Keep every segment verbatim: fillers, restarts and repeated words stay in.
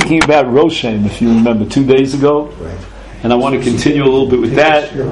speaking about Roshem, if you remember, two days ago. Right. And I want to continue a little bit with that. You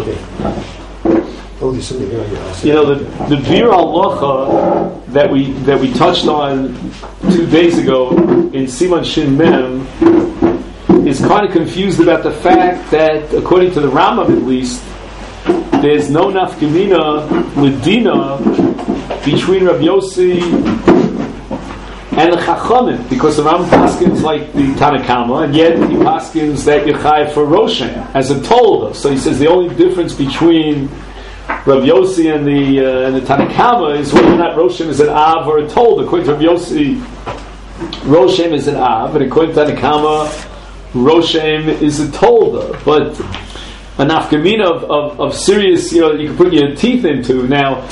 know, the, the Bir Halacha that we that we touched on two days ago in Siman Shin Mem is kind of confused about the fact that, according to the Rambam at least, there's no nafkamina l'dina between Rav Yossi and the Chachamim, because the Rambam paskins like the Tanakama, and yet he paskins that you're chayav for Roshem as a tolda. So he says the only difference between Rav Yossi and the uh, and the Tanakama is whether or not Roshem is an Av or a tolda. According to Rav Yossi, Roshem is an Av, and according to Tanakama, Roshem is a tolda. But a nafkamina of, of, of serious, you know, you can put your teeth into. Now,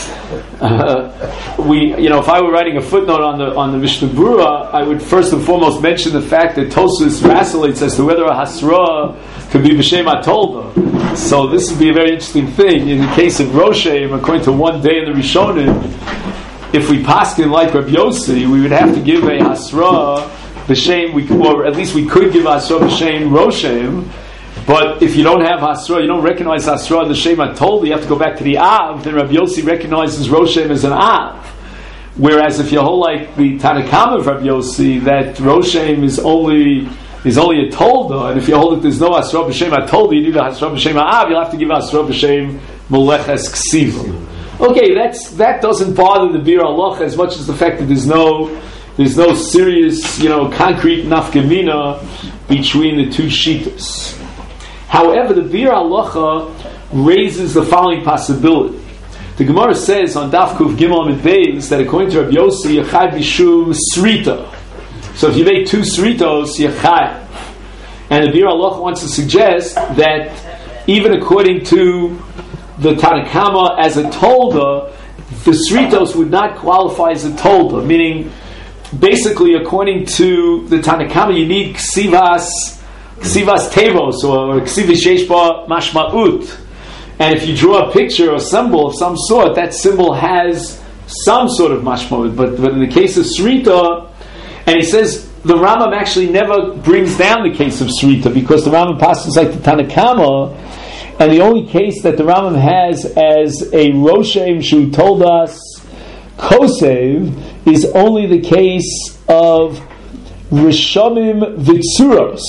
uh, we, you know, if I were writing a footnote on the on the Mishnah Berurah, I would first and foremost mention the fact that Tosfos vacillates as to whether a hasra could be b'shem atolda. So this would be a very interesting thing. In the case of Roshem, according to one day in the Rishonim, if we paskin like Rabbi Yossi, we would have to give a hasra b'shem, we, or at least we could give hasra b'shem Roshem. But if you don't have Hasra, you don't recognize Hasra in the Shema Tolda, you have to go back to the Av, then Rabbi Yossi recognizes Roshem as an Av. Whereas if you hold like the Tanakama of Rabbi Yossi, that Roshem is only is only a Tolda, and if you hold that there's no Hasra b'Shem Tolda, you need a Hasra b'Shem Av, you'll have to give Hasra b'Shem Moleches Ksiva. Okay, that's that doesn't bother the Bir Halacha as much as the fact that there's no there's no serious, you know, concrete nafkamina between the two shittas. However, the Bir Halacha raises the following possibility. The Gemara says on Daf Kuf Gimel Amid Beis that according to Rabbi Yossi, Yachai Bishum Srita. So if you make two Sritos, Yachai. And the Bir Halacha wants to suggest that even according to the Tanakama as a Tolda, the Sritos would not qualify as a Tolda. Meaning, basically, according to the Tanakama, you need Ksivas Ksivas Tevos or Ksivas Sheshba Mashma'ut. And if you draw a picture or symbol of some sort, that symbol has some sort of mashma'ut. But, but in the case of Srita, and he says the Rambam actually never brings down the case of Srita because the Rambam passes like the Tanakama, and the only case that the Rambam has as a Roshem Shu told us Kosev is only the case of Rishamim Vitsuros.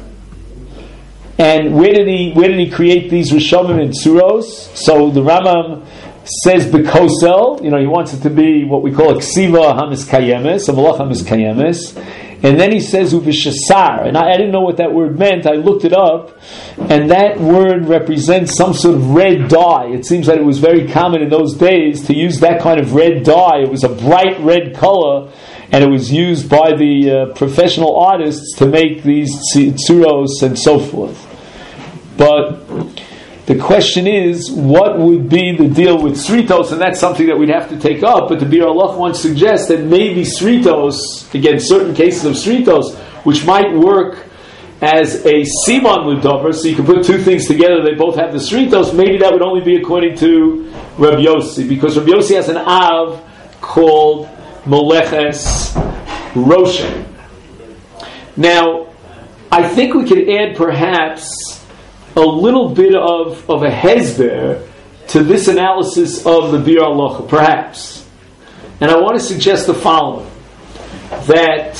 And where did he where did he create these Rishamim and Tsuros? So the Rambam says Bekosel, you know, he wants it to be what we call a Ksiva Hamis Kayemes, a Malach Hamis Kayemes. And then he says Uvishasar. And I, I didn't know what that word meant. I looked it up, and that word represents some sort of red dye. It seems that it was very common in those days to use that kind of red dye. It was a bright red color, and it was used by the uh, professional artists to make these tsuros and so forth. But the question is, what would be the deal with Sritos? And that's something that we'd have to take up. But the Bir Halacha wants to suggest that maybe Sritos, again, certain cases of Sritos, which might work as a Siman Ludover, so you can put two things together, they both have the Sritos, maybe that would only be according to Rabbi Yossi, because Rabbi Yossi has an Av called Moleches Roshem. Now, I think we could add perhaps a little bit of, of a hezber to this analysis of the Bir Halacha, perhaps. And I want to suggest the following, that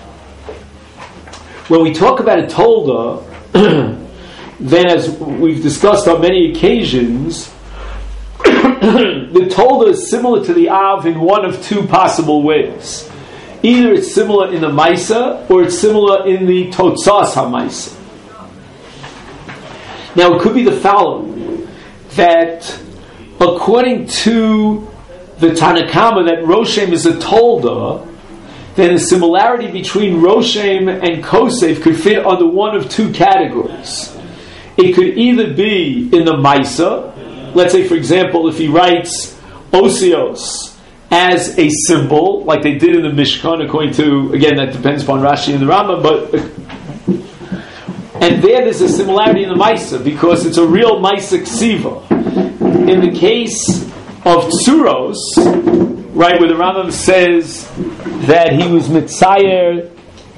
when we talk about a Tolda, then as we've discussed on many occasions, the Tolda is similar to the Av in one of two possible ways. Either it's similar in the Maisa, or it's similar in the Totzas HaMaisa. Now it could be the following, that according to the Tanakama that Roshem is a Tolda, then the similarity between Roshem and Kosev could fit under one of two categories. It could either be in the Maisa, let's say for example if he writes Osios as a symbol, like they did in the Mishkan, according to, again that depends upon Rashi and the Rambam, but and there there's a similarity in the Maisa, because it's a real Maisa Ksiva. In the case of Tsuros, right, where the Rambam says that he was Mitzayer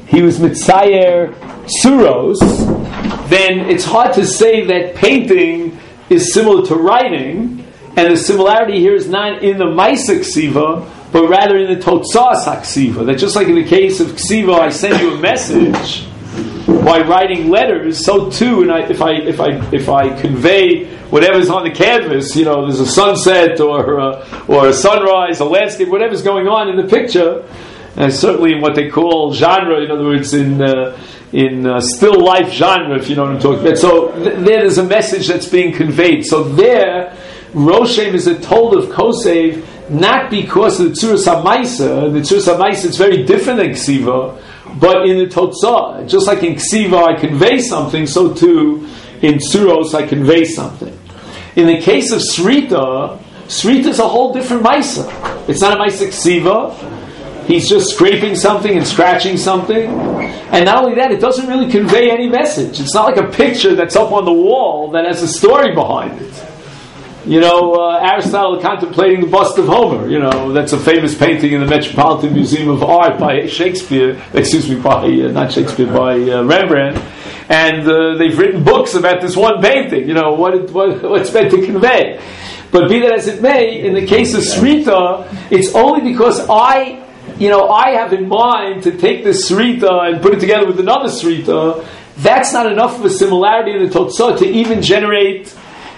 he was mitzayer suros, then it's hard to say that painting is similar to writing, and the similarity here is not in the Maisa Ksiva, but rather in the Totzas HaKsiva. That just like in the case of Ksiva, I send you a message by writing letters, so too, and I, if I if I if I convey whatever's on the canvas, you know, there's a sunset or a, or a sunrise, a landscape, whatever's going on in the picture, and certainly in what they call genre, in other words, in uh, in uh, still life genre, if you know what I'm talking about. So th- there is a message that's being conveyed. So there, Roshem is a told of Kosev, not because of the Tzuras HaMaisa. The Tzuras HaMaisa is very different than Ksiva, but in the Totzah. Just like in Ksiva I convey something, so too in Tzuros I convey something. In the case of Srita, Srita is a whole different Maisa. It's not a Maisa Ksiva. He's just scraping something and scratching something. And not only that, it doesn't really convey any message. It's not like a picture that's up on the wall that has a story behind it. You know, uh, Aristotle contemplating the bust of Homer. You know, that's a famous painting in the Metropolitan Museum of Art by Shakespeare, excuse me, by, uh, not Shakespeare, by uh, Rembrandt. And uh, they've written books about this one painting, you know, what, it, what what's meant to convey. But be that as it may, in the case of Srita, it's only because I, you know, I have in mind to take this Srita and put it together with another Srita. That's not enough of a similarity in the Totzah to even generate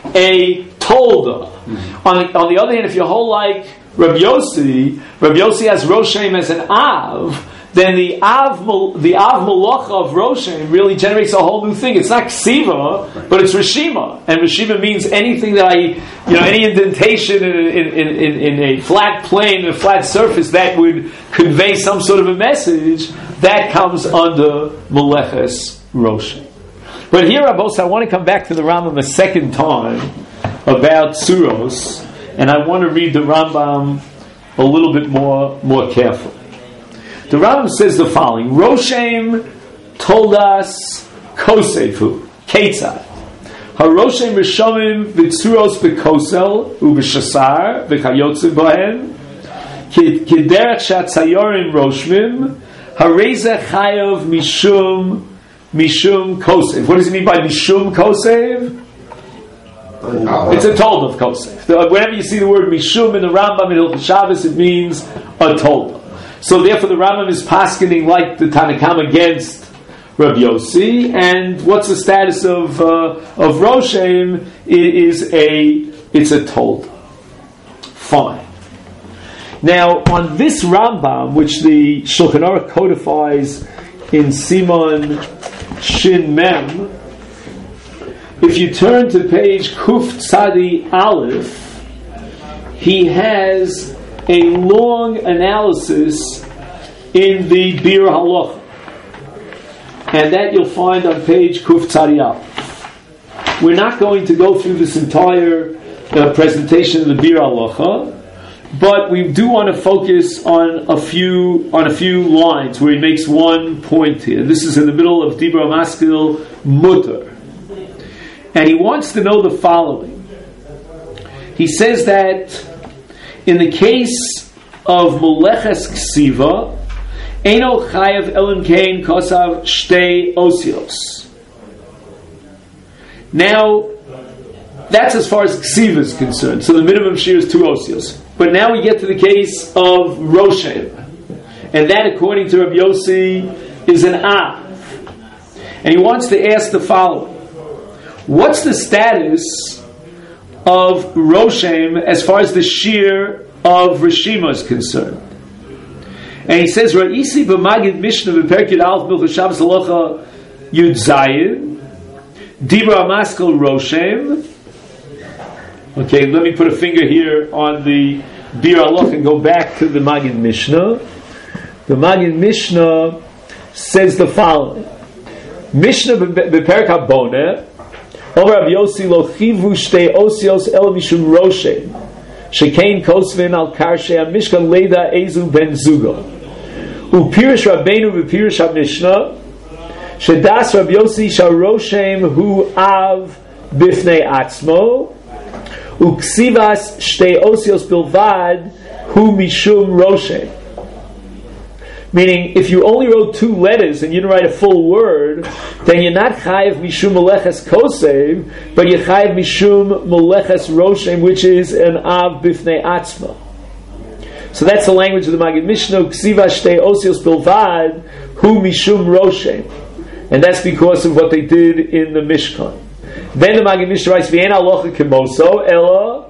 a Tolda. Mm-hmm. On, the, on the other hand, if you hold like Rabbi Yossi, Rabbi Yossi has Roshem as an Av, then the Av, the Av Malacha of Roshem really generates a whole new thing. It's not Ksiva, but it's Rishima. And Rishima means anything that I, you know, any indentation in, in, in, in a flat plane, a flat surface that would convey some sort of a message, that comes under Meleches Roshem. But here, Abos, I want to come back to the Rambam a second time about Tzuros, and I want to read the Rambam a little bit more, more carefully. The Rambam says the following: Roshem told us Kosefu Ketzad Haroshem Rishomim v'Tzuros b'Kosel u'b'Shasar v'Chayotze Bohen Kiderech Shatzayorim Roshmim Hareza Chayav Mishum Mishum Kosev. What does it mean by Mishum Kosev? It's a told of Kosev. Whenever you see the word Mishum in the Rambam in Hilchos Shabbos, it means a told. So therefore the Rambam is paskening like the Tanakam against Rabbi Yossi, and what's the status of uh, of Roshem? It is a it's a told. Fine. Now on this Rambam, which the Shulchan Aruch codifies in Siman Shin Mem, if you turn to page Kuf Tzadi Aleph, he has a long analysis in the Bir Halacha, and that you'll find on page Kuf Tzadi Aleph. We're not going to go through this entire uh, presentation of the Bir Halacha, but we do want to focus on a few on a few lines where he makes one point here. This is in the middle of Dibra Maskil Mutter, and he wants to know the following. He says that in the case of Meleches Ksiva, Eino Chayav Elim Kain Kosav Shtei Osios. Now, that's as far as Ksiva is concerned. So the minimum shear is two Osios. But now we get to the case of Roshem, and that, according to Rabbi Yossi, is an Av. And he wants to ask the following: what's the status of Roshem as far as the shear of Rishima is concerned? And he says, Ra'isi b'magid Mishnah v'perk Yud Aleph Milchus Shabbos Halacha Yud Zayin Dibra Maskil Roshem. Okay, let me put a finger here on the Bir Halacha and go back to the Magid Mishnah. The Magid Mishnah says the following: Mishnah b'perk HaBoneh Over Rav Yossi lo chivu shtei osios el mishum roshem shekein kosvin al karshe mishkan leda ezu ben zugo upirish rabbeinu v'pirish ha-mishnah shedas Rav Yossi shal roshem hu av bifnei atzmo uksivas shtei osios bilvad hu mishum roshem Meaning, if you only wrote two letters and you didn't write a full word, then you're not chayiv mishum meleches kosev, but you're chayiv mishum meleches roshem, which is an av bifnei atzma. So that's the language of the Maggid Mishnah. Ksiva shtei osios bilvad hu mishum roshem, and that's because of what they did in the Mishkan. Then the Maggid Mishnah writes, "V'en halacha kemoso ela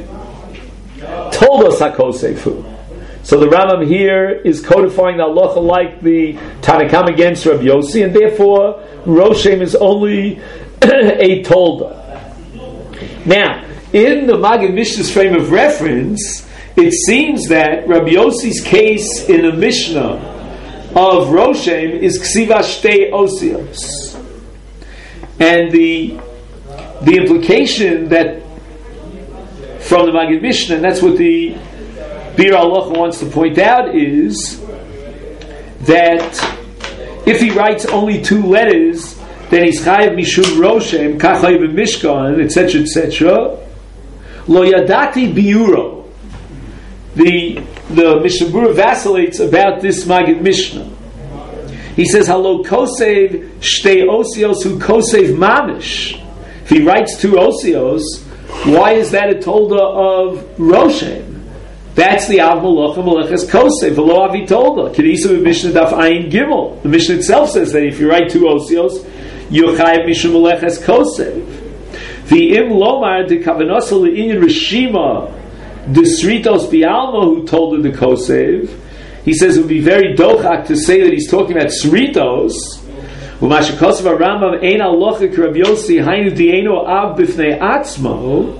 told us hakosefu." So the Rambam here is codifying the halacha like the Tanakam against Rabbi Yossi, and therefore Roshem is only a tolda. Now, in the Maggid Mishnah's frame of reference, it seems that Rabbi Yossi's case in the Mishnah of Roshem is Ksiva Shtei Osios. And the the implication that from the Maggid Mishnah, and that's what the Bir Halacha wants to point out, is that if he writes only two letters, then he's chayav mishum roshem, kachayiv mishkan, et cetera, et cetera. Lo yadati biuro. The the Mishnah Berurah vacillates about this Maggid Mishnah. He says, "Halo kosev shtei osios hu kosev mamish." If he writes two osios, why is that a tolda of roshem? That's the Av Malacha Malacha's Kosei, V'lo Avi Tolda. Kedisa Mishnah Daf Ayin Gimel. The Mishnah itself says that if you write two osios, you're chayav mishum Malacha's Kosei. V'im Lomar de Kavanosah Le'inyan Rishima Desritos Bialma who told the Kosei. He says it would be very dochak to say that he's talking about Sritos. U'mashikosav Rambam Ein Halacha K'Rab Yossi Hainu Dieno Av B'fnei Atzmo.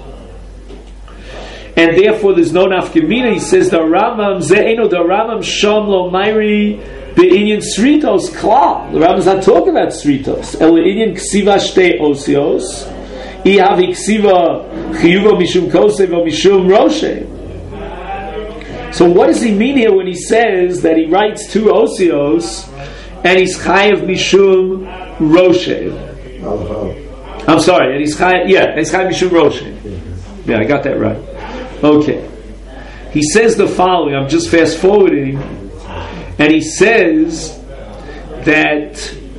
And therefore, there's no nafkamina. He says the Rambam ze'eno the Rambam shom lo mairi be'inyan sritos klal. The Rambam's not talking about sritos. El inyan ksiva shtei osios. Ihavi ksiva chiyuvo mishum kosev o mishum roshem. So what does he mean here when he says that he writes two osios and he's chayav mishum roshem? I'm sorry, and he's chayav, yeah, and he's chayav mishum roshem. Yeah, I got that right. Okay. He says the following, I'm just fast forwarding, and he says that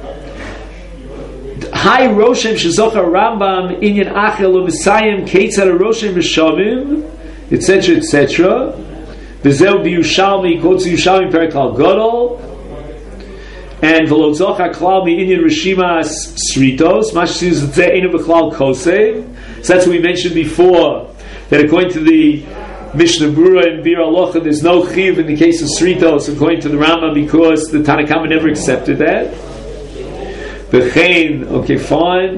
Hai Roshem Shezocha Rambam Inyan Achel U'Misayim Keitzad Roshem V'Shamim, et cetera, et cetera. V'Zeu B'Yushalmi quotes Yushalmi Perek Al Gadol, and V'Lo Zocha Klal Mi'inyan Rishimas Sritos, Mashis Ze'enu B'Klal Kosev. So that's what we mentioned before, that according to the Mishnah Berurah and Bir Halacha, there's no chiv in the case of Sritos, according to the Rambam, because the Tanakama never accepted that. B'chein, okay, fine.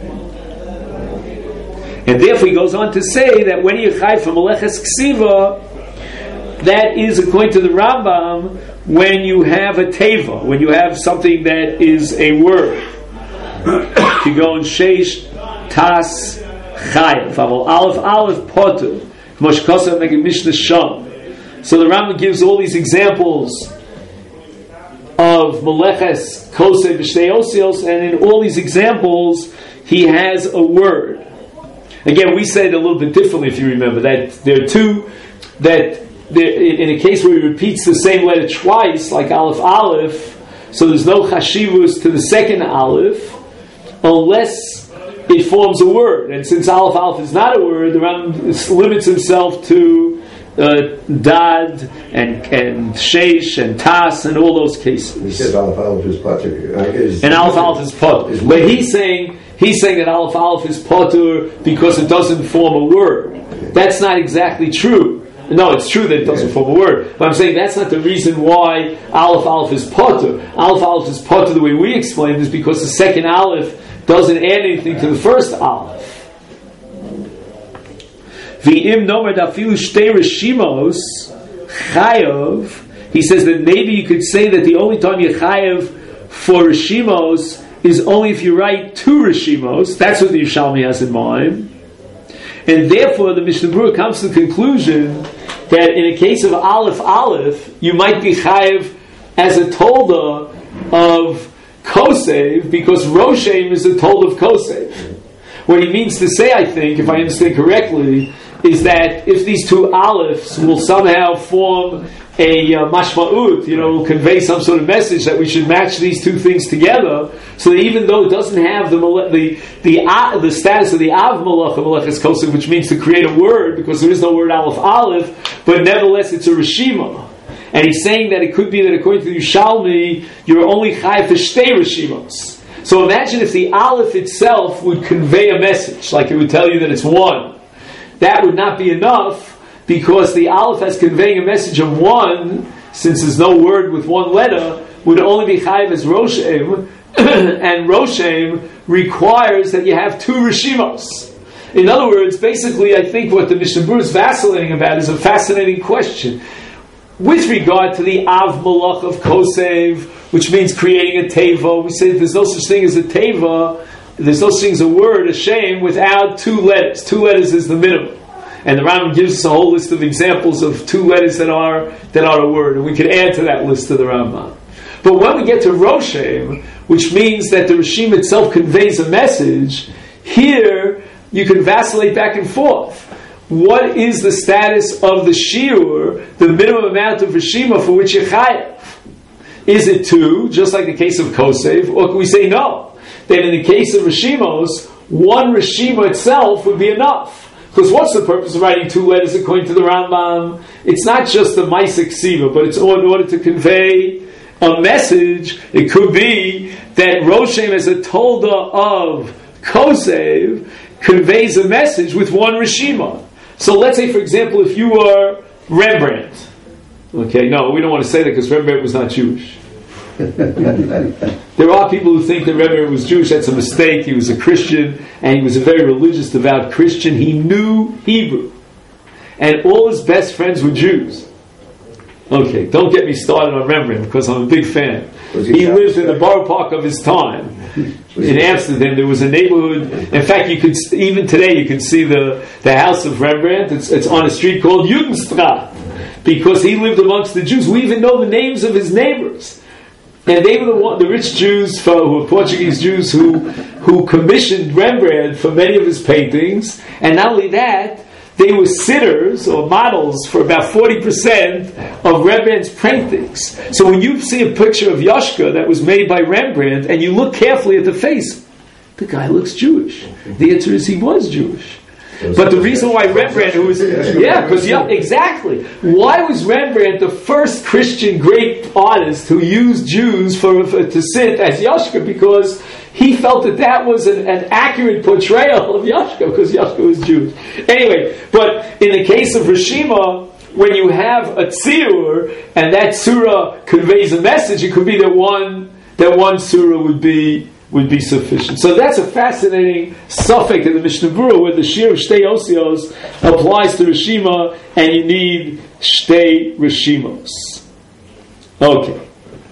And therefore he goes on to say that when you chai from Meleches Ksiva, that is according to the Rambam when you have a teva, when you have something that is a word. You go in Sheish, Tas, Chayav, Aleph, Aleph, Potu, Moshkosav, Megid Mishnah Sham. So the Rambam gives all these examples of Meleches, Kosev, B'Shtei Osios, and in all these examples, he has a word. Again, we said it a little bit differently, if you remember, that there are two, that there, in a case where he repeats the same letter twice, like Aleph, Aleph, so there's no chashivus to the second Aleph, unless it forms a word. And since Aleph Aleph is not a word, the Rambam limits himself to uh, Dad and and Sheish and Tas and all those cases. He says Aleph Aleph is Potter. Uh, and Aleph Aleph is Potter. But he's saying he's saying that Aleph Aleph is Potter because it doesn't form a word. That's not exactly true. No, it's true that it doesn't yeah. form a word. But I'm saying that's not the reason why Aleph Aleph is Potter. Aleph Aleph is Potter the way we explained is because the second Aleph doesn't add anything to the first Aleph. V'im nomer dafilu shtei reshimos chayav. He says that maybe you could say that the only time you chayav for reshimos is only if you write two reshimos. That's what the Yerushalmi has in mind. And therefore the Mishnah Berurah comes to the conclusion that in a case of Aleph Aleph, you might be chayav as a tolda of Kosev, because Roshem is a told of Kosev. What he means to say, I think, if I understand correctly, is that if these two aleph will somehow form a uh, mashma'ut, you know, convey some sort of message that we should match these two things together, so that even though it doesn't have the the the, uh, the status of the av malacha, malachas kosev, which means to create a word, because there is no word aleph aleph, but nevertheless it's a reshima. And he's saying that it could be that according to the Yushalmi, you're only chayav for shtei reshimos. So imagine if the aleph itself would convey a message, like it would tell you that it's one. That would not be enough, because the aleph as conveying a message of one, since there's no word with one letter, would only be chayav as roshem, and roshem requires that you have two reshimos. In other words, basically, I think what the Mishnah Berurah is vacillating about is a fascinating question. With regard to the av malach of kosev, which means creating a teva, we say there's no such thing as a teva, there's no such thing as a word, a shame, without two letters. Two letters is the minimum. And the Rambam gives us a whole list of examples of two letters that are that are a word, and we could add to that list of the Rambam. But when we get to roshem, which means that the reshim itself conveys a message, here you can vacillate back and forth. What is the status of the shiur, the minimum amount of reshima for which you're chayav? Is it two, just like the case of kosev, or can we say no? That in the case of reshimos, one reshima itself would be enough. Because what's the purpose of writing two letters according to the Rambam? It's not just the Maisa Ksiva, but it's in order to convey a message. It could be that Roshem as a tolda of Kosev conveys a message with one Rishima. So let's say, for example, if you were Rembrandt. Okay, no, we don't want to say that because Rembrandt was not Jewish. There are people who think that Rembrandt was Jewish. That's a mistake. He was a Christian, and he was a very religious, devout Christian. He knew Hebrew, and all his best friends were Jews. Okay, don't get me started on Rembrandt because I'm a big fan. He, he lived in the borough park of his time in Amsterdam. There was a neighborhood. In fact, you could even today you can see the the house of Rembrandt. It's, it's on a street called Judenstraat because he lived amongst the Jews. We even know the names of his neighbors. And they were the, one, the rich Jews, for, who were Portuguese Jews, who who commissioned Rembrandt for many of his paintings. And not only that, they were sitters or models for about forty percent of Rembrandt's paintings. So when you see a picture of Yoshka that was made by Rembrandt, and you look carefully at the face, the guy looks Jewish. The answer is he was Jewish. But the reason why Rembrandt, who was, yeah, because, yeah, exactly. Why was Rembrandt the first Christian great artist who used Jews for, for to sit as Yoshka? Because he felt that that was an, an accurate portrayal of Yoshka, because Yoshka was Jewish. Anyway, but in the case of Rishima, when you have a tzir, and that surah conveys a message, it could be that one, that one surah would be would be sufficient. So that's a fascinating suffix in the Mishnah Berurah where the shir of shtei osios applies to Rishima and you need shtei Rishimos. Okay.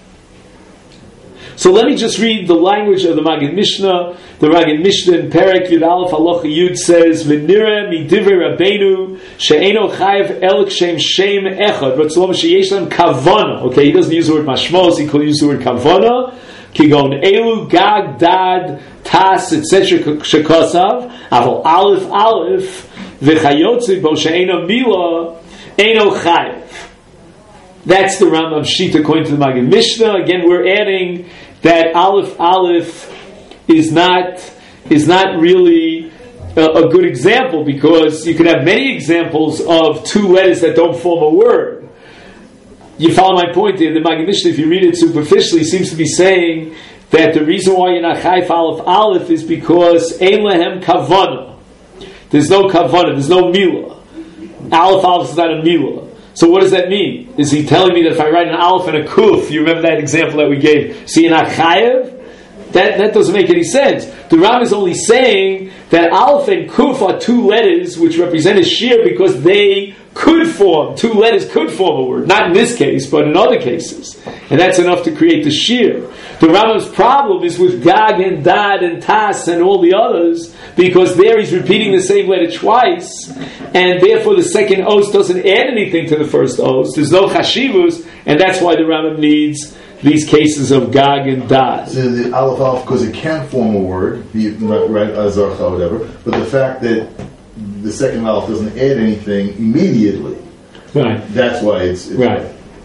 So let me just read the language of the Magid Mishnah. The Magid Mishnah in Perek Yud Aleph Halacha Yud says, "V'nira midivrei Rabbeinu she'eno chayav el kshem shem echad v'tzlom sheyesh lam kavana." Okay, he doesn't use the word mashmos; he could use the word kavana. Kigon elu gag dad tas et cetera shekosav aval aleph aleph v'chayotzi bo she'eno mila eno chayav. That's the Rambam Shita according to the Magid Mishnah. Again, we're adding that aleph aleph is not is not really a, a good example because you could have many examples of two letters that don't form a word. You follow my point there? The Magid Mishnah, if you read it superficially, seems to be saying that the reason why you're not chayv aleph aleph is because ein lehem kavana. There's no kavana. There's no milah. Aleph aleph is not a milah. So what does that mean? Is he telling me that if I write an aleph and a kuf, you remember that example that we gave, so you're not chayev? That, that doesn't make any sense. The Ram is only saying that aleph and kuf are two letters which represent a shir because they could form, two letters could form a word. Not in this case, but in other cases. And that's enough to create the shir. The Rambam's problem is with Gag and Dad and Tas and all the others, because there he's repeating the same letter twice, and therefore the second os doesn't add anything to the first os. There's no chashivus, and that's why the Rambam needs these cases of Gag and Dad. So the aleph aleph, because it can form a word, be it right azarcha or whatever, but the fact that the second aleph doesn't add anything immediately. Right. That's why it's, it's right.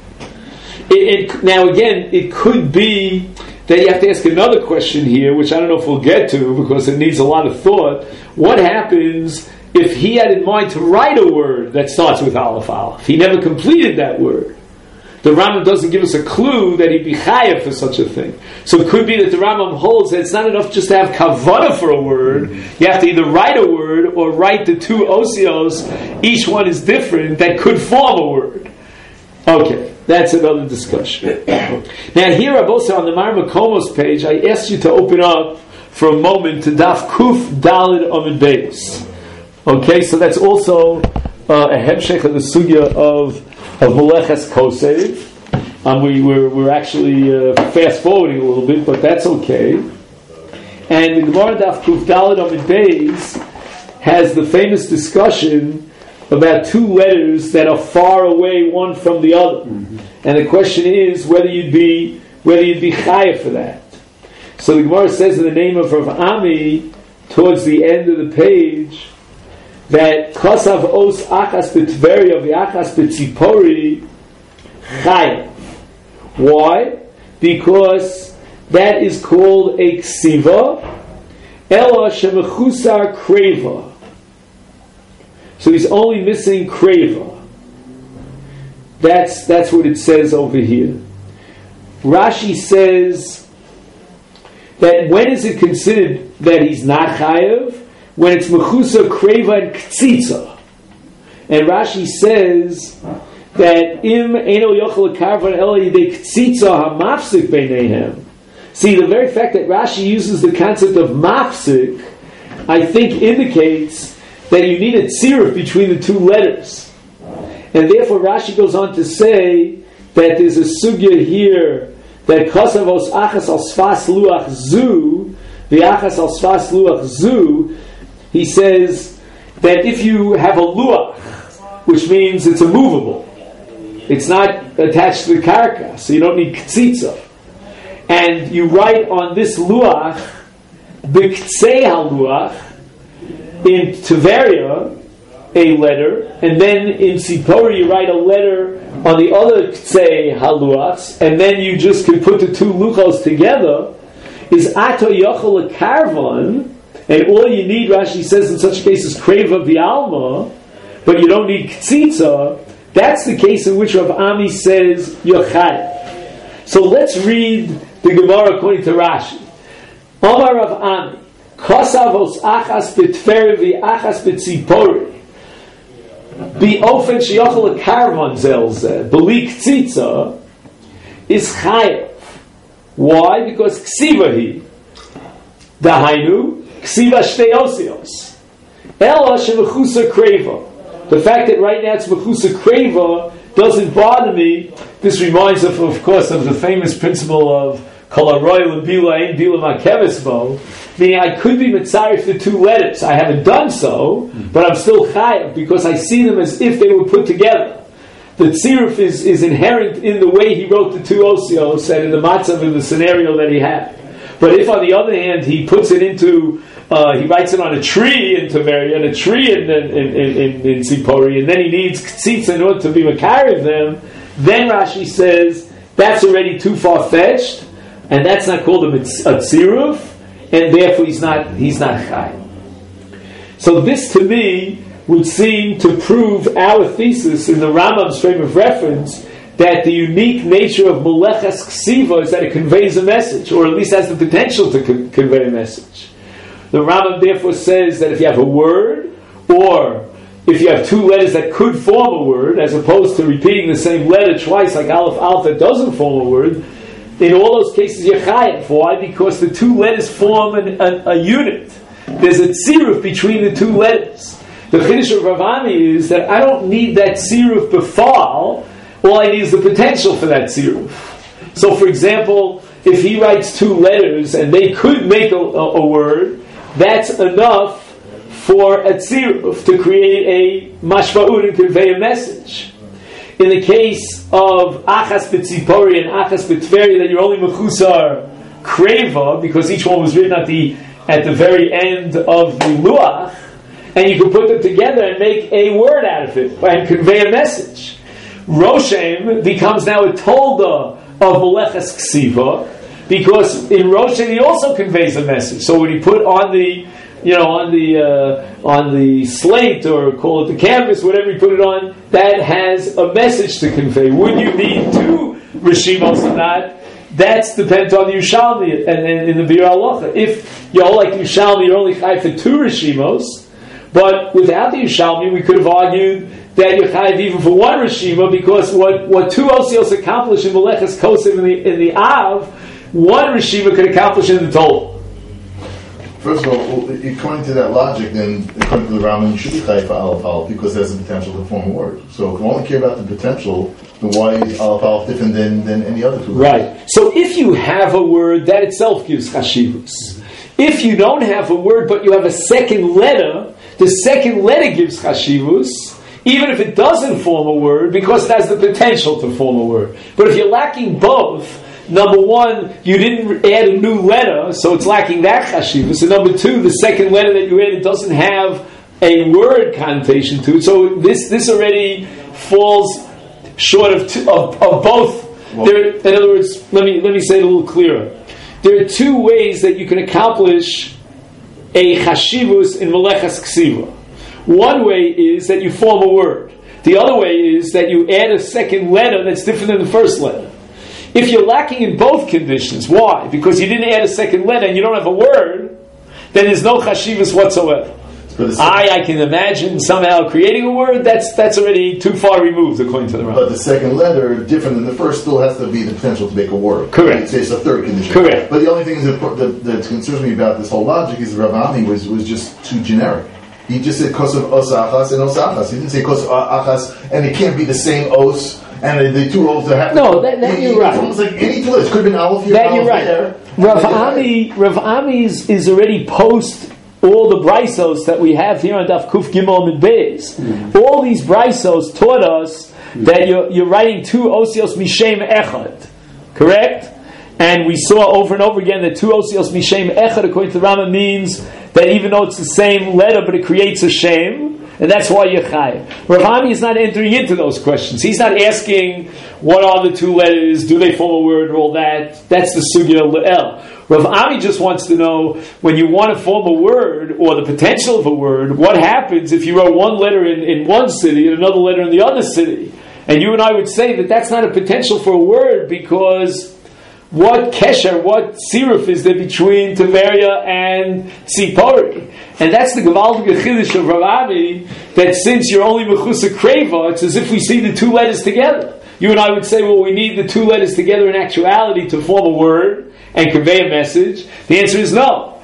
It, it, now again, it could be that you have to ask another question here, which I don't know if we'll get to because it needs a lot of thought. What happens if he had in mind to write a word that starts with Aleph Aleph? He never completed that word. The Rambam doesn't give us a clue that he'd be chayav for such a thing. So it could be that the Rambam holds that it's not enough just to have kavana for a word. You have to either write a word or write the two osios. Each one is different that could form a word. Okay, that's another discussion. Now here, I've also on the Mar Makomos page, I asked you to open up for a moment to Daf Kuf Dalid Amud Beis. Okay, so that's also uh, a hemshech of the sugya of of Meleches Kosev. Um, we, we're, we're actually uh, fast forwarding a little bit, but that's okay. And the Gemara Daf Kuf Dalid Amud Beis has the famous discussion about two letters that are far away one from the other, mm-hmm. and the question is whether you'd be whether you'd be chayav for that. So the Gemara says in the name of Rav Ami towards the end of the page that Kosav Os Achas B'Tveria V'Achas B'Tzipori chayav. Why? Because that is called a ksiva, ela shemechusar kreva. So he's only missing kreva. That's that's what it says over here. Rashi says that when is it considered that he's not chayav? When it's mechusa, kreva, and ktsitza. And Rashi says that im eno yochel karvan ela yidei ktsitza hamafsik beinehem. See, the very fact that Rashi uses the concept of mafsik, I think indicates that you need a tziruf between the two letters. And therefore Rashi goes on to say that there's a sugya here that kosavos achas al sfas luach zu, the achas al sfas luach zu, he says that if you have a luach, which means it's a movable, it's not attached to the karka, so you don't need ktsitza, and you write on this luach, b'ktsei ha-luach, in Tveria, a letter, and then in Sipori you write a letter on the other Ktsei Haluachs, and then you just can put the two luchos together, is Ato Yochel Karvan, and all you need, Rashi says in such a case, is Kreva V'Alma, but you don't need Ktsitza. That's the case in which Rav Ami says Yochai. So let's read the Gemara according to Rashi. Omar Rav Ami, Kosavos achas b'tferi v'achas b'tzipori b'ofen sheyochel karvan zelzeh b'li ktsitza is chayav. Why? Because ksiva hi dahainu ksiva shtei osios ela shemechusa kreva. The fact that right now it's mechusa kreva doesn't bother me. This reminds us, of course, of the famous principle of kol haroy l'bila ein bila makeves bo. Meaning, I could be mitzaref the two letters. I haven't done so, but I'm still chayav because I see them as if they were put together. The tziruf is, is inherent in the way he wrote the two osios and in the matzav in the scenario that he had. But if, on the other hand, he puts it into, uh, he writes it on a tree in Tveria and a tree in in, in, in, in Sipori, and then he needs ktsitz in order to be makarev them, then Rashi says that's already too far fetched, and that's not called a, a tziruf. And therefore he's not he's not chai. So this to me would seem to prove our thesis in the Rambam's frame of reference that the unique nature of Meleches Ksiva is that it conveys a message, or at least has the potential to co- convey a message. The Rambam therefore says that if you have a word, or if you have two letters that could form a word, as opposed to repeating the same letter twice like Aleph Aleph that doesn't form a word, in all those cases, you're chayav. Why? Because the two letters form an, a, a unit. There's a tziruf between the two letters. The chiddush of Rav Ami is that I don't need that tziruf befal. All I need is the potential for that tziruf. So, for example, if he writes two letters and they could make a, a, a word, that's enough for a tziruf to create a mashma'ut and convey a message. In the case of Achas B'Tzipori and Achas B'Tveri, that you're only Mechusar Kreva, because each one was written at the at the very end of the Luach, and you can put them together and make a word out of it and convey a message. Roshem becomes now a tolda of Meleches Ksiva, because in Roshem he also conveys a message. So when he put on the, you know, on the uh, on the slate, or call it the canvas, whatever you put it on, that has a message to convey. Would you need two Rishimos or not? That's dependent on the Yerushalmi and, and in the Bir Halacha. If you hold like the Yerushalmi, you're only chayav for two Rishimos, but without the Yerushalmi, we could have argued that you're chayav even for one Rishima, because what, what two Osios accomplish in Meleches Kosev in the, in the Av, one Rishima could accomplish in the Torah. First of all, according to that logic, then, according to the Rambam, you should be chayav for Aleph Aleph because there's the potential to form a word. So if you only care about the potential, then why is Aleph Aleph different than, than any other two words? Right. So if you have a word, that itself gives chashivus. If you don't have a word, but you have a second letter, the second letter gives chashivus, even if it doesn't form a word, because it has the potential to form a word. But if you're lacking both, number one, you didn't add a new letter, so it's lacking that chashivus. And number two, the second letter that you added doesn't have a word connotation to it. So this this already falls short of two, of, of both. Well, there, in other words, let me let me say it a little clearer. There are two ways that you can accomplish a chashivus in Meleches Ksiva. One way is that you form a word. The other way is that you add a second letter that's different than the first letter. If you're lacking in both conditions, why? Because you didn't add a second letter and you don't have a word, then there's no chashivus whatsoever. I, I can imagine somehow creating a word, that's that's already too far removed according to the Rambam. But the second letter, different than the first, still has to be the potential to make a word. Correct. It's a third condition. Correct. But the only thing that, that, that concerns me about this whole logic is Rav Ami was, was just too generic. He just said kos of os achas and os achas. He didn't say kos of achas, and it can't be the same os, and the two os are happening. No, that, that you're right. It's almost like any two letters. Could have been aleph here, that aleph you're right. there. Rav Ami, Rav Ami is, is already post all the brisos that we have here on Daf Kuf Gimel and Beis. Mm-hmm. All these brisos taught us mm-hmm. that you're, you're writing two osios mishem echad, correct? And we saw over and over again that two osios mishem echad, according to the Rambam, means that even though it's the same letter, but it creates a shem, and that's why you're chayav. Rav Ami is not entering into those questions. He's not asking what are the two letters, do they form a word, or all that. That's the sugya le'el. Rav Ami just wants to know, when you want to form a word, or the potential of a word, what happens if you wrote one letter in, in one city and another letter in the other city? And you and I would say that that's not a potential for a word, because what kesher, what siruf is there between Tiberia and Tzipori? And that's the Gevaldige Chiddush of Rav Ami, that since you're only Mechusa Kreva, it's as if we see the two letters together. You and I would say, well, we need the two letters together in actuality to form a word and convey a message. The answer is no.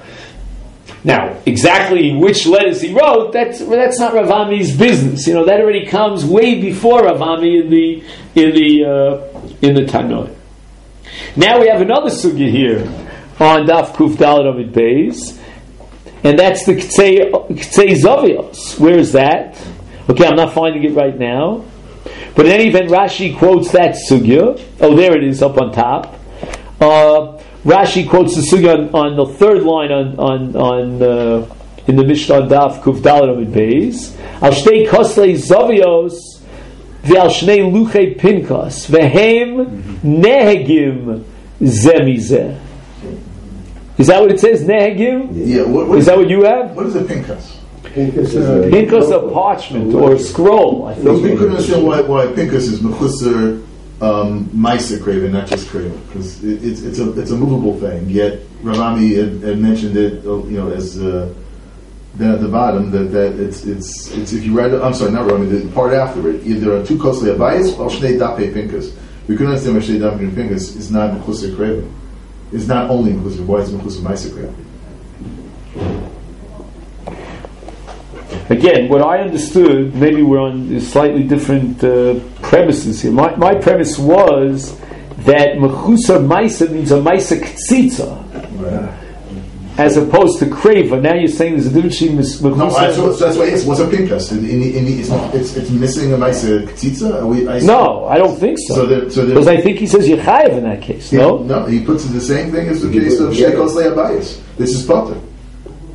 Now, exactly which letters he wrote, that's that's not Rav Ami's business. You know, that already comes way before Rav Ami in the in the uh, in the Tanoi. Now we have another sugya here on Daf Kuf Daled Amid Beis, and that's the Ktsei Zovios. Where is that? Okay, I'm not finding it right now. But in any event, Rashi quotes that sugya. Oh, there it is, up on top. Uh, Rashi quotes the sugya on, on the third line on on, on uh, in the Mishnah Daf Kuf Daled Amid Beis. Al shtei koslei Zovios ve'al shnei luchei pinkas vehem nehegim zemizeh. Is that what it says? Nehegim? Yeah. What, what is, is that what you have? What is a pinkas? Pinkas, uh, pinkas of parchment or scroll. I think. No, we couldn't understand why why pinkas is mechuser um, ma'aser craven, not just craven, because it, it's it's a it's a movable thing. Yet Rav Ami had, had mentioned it, you know, as uh, then at the bottom that, that it's it's it's if you write it, I'm sorry, not Rav Ami, the part after it, either there are two koslei abayis or shnei dapei pinkas. We couldn't understand why shnei dapei pinkas is not mechuser craven. It's not only mechuser. Why is mechuser ma'aser craven? Again, what I understood, maybe we're on slightly different uh, premises here. My, my premise was that mechusa maisa means a maisa ktsitza, Right. as opposed to kreva. Now you're saying there's a difference between mechusa. No, I, so that's why it's what's a pinkas. In, in, in, it's, it's it's missing a maisa ktsitza. Are we, I, No, I don't think so. So there, so there, because I think he says yechayev in that case. he, No, no, he puts it the same thing as the case of shekos le'abayis. This is potter.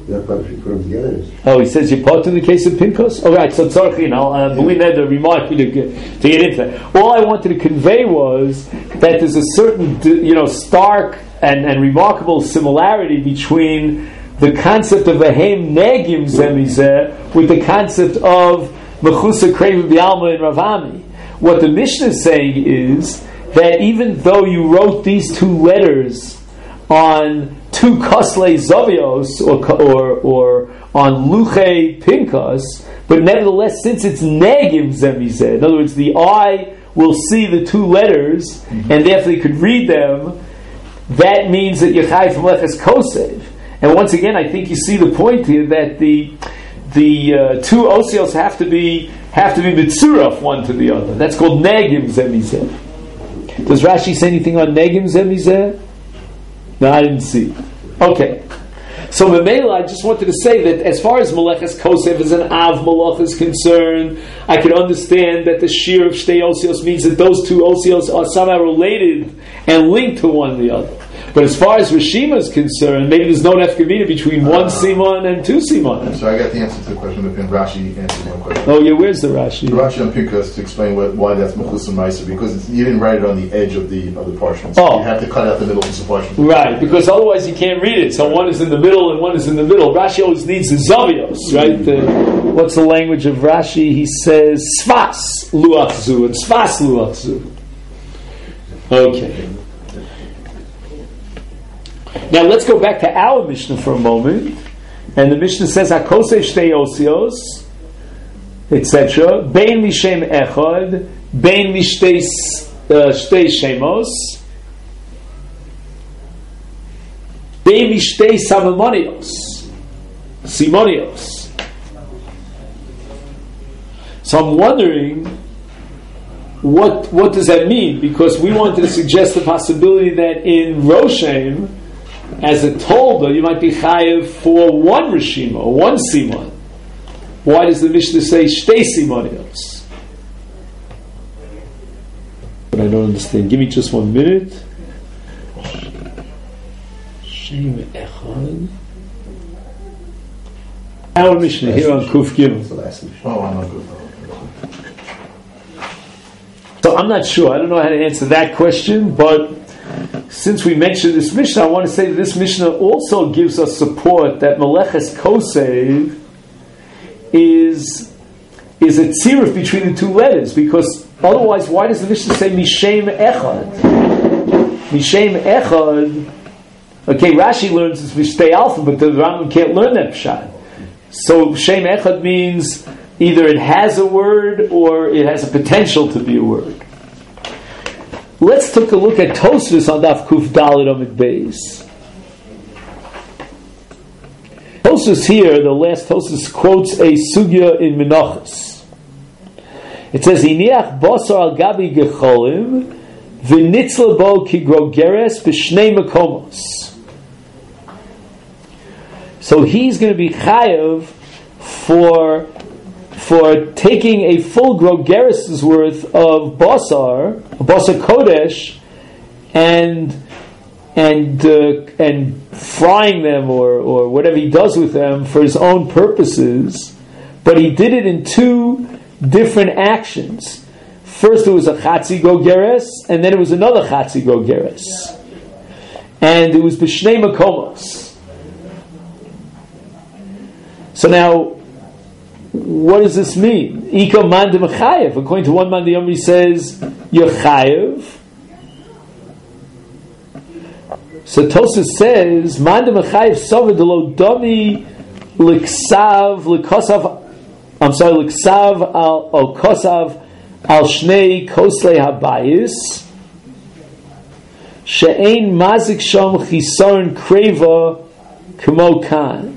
That probably should put them together. Oh, he says you're part in the case of Pinchas? All right, so tzarich, you know, uh, we had to remind me to get, to get into that. All I wanted to convey was that there's a certain, you know, stark and, and remarkable similarity between the concept of a Ahem Negim Zemizeh with the concept of Mechusa Krevi B'Alma and Ravami. What the Mishnah is saying is that even though you wrote these two letters on two Koslei Zovios or, or, or on Luche Pinkas, but nevertheless, since it's Negim Zemizeh, in other words, the eye will see the two letters, mm-hmm. and therefore you could read them, that means that you're Chai from Leches Kosev. And once again, I think you see the point here that the the uh, two osios have to be have to be mitzuraf one to the other. That's called Negim Zemizeh. Does Rashi say anything on Negim Zemizeh? No, I didn't see. Okay. So Memela, I just wanted to say that as far as Meleches Kosev as an Av Malach is concerned, I can understand that the shear of Shtei Osios means that those two Osios are somehow related and linked to one another. But as far as Rishima is concerned, maybe there's no nefkamina between one uh, Simon and two Simon. So I got the answer to the question, but then Rashi answered my question. Oh yeah, where's the Rashi? The Rashi on Pinchas to explain what, why that's Mechus and Meiser, because it's, you didn't write it on the edge of the of the parchment. So oh. You have to cut out the middle piece of parchment. Right, because otherwise you can't read it. So one is in the middle and one is in the middle. Rashi always needs the Zavios, right? The, what's the language of Rashi? He says Sfas Luachzu and Sfas Luachzu. Okay. Now let's go back to our Mishnah for a moment, and the Mishnah says Hakosei Shtei Osios, et cetera. Bein mishem echad, bein mishtei shtei shemos, bein mishtei samimonios, simonios. So I'm wondering, what what does that mean? Because we wanted to suggest the possibility that in Roshem, as a tolda, you might be chayev for one rishima or one simon. Why does the Mishnah say shtei simonios? But I don't understand. Give me just one minute. Shem echad. Our Mishnah here on Kuf Gimel. Oh, I'm not good. So I'm not sure. I don't know how to answer that question, but since we mentioned this Mishnah, I want to say that this Mishnah also gives us support that Meleches Kosev is is a tziruf between the two letters, because otherwise, why does the Mishnah say Mishem Echad? Mishem Echad. Okay, Rashi learns it's Mishtei Alpha, but the Rambam can't learn that pshat. So Shem Echad means either it has a word or it has a potential to be a word. Let's take a look at Tosfos on Daf Kuf Dalet Amud Beis. Tosfos here, the last Tosfos quotes a sugya in Menachos. It says, "Iniach basar al gabi gecholim v'nitzla bo ki grogeres b'shnei makomos." So he's going to be chayav for for taking a full grogeres' worth of basar, basar kodesh, and and uh, and frying them or or whatever he does with them for his own purposes. But he did it in two different actions. First, it was a chatzi grogeres, and then it was another chatzi grogeres, and it was b'shnei makomos. So now, what does this mean? Ika man de mechayev. According to one man, the Yomri says you're chayev. So Tosfos says man de mechayev sover de lo domi liksav likosav. I'm sorry, liksav al al kosav al shnei koslei habayis she'ein mazik shom chisaron kreva kmo kan.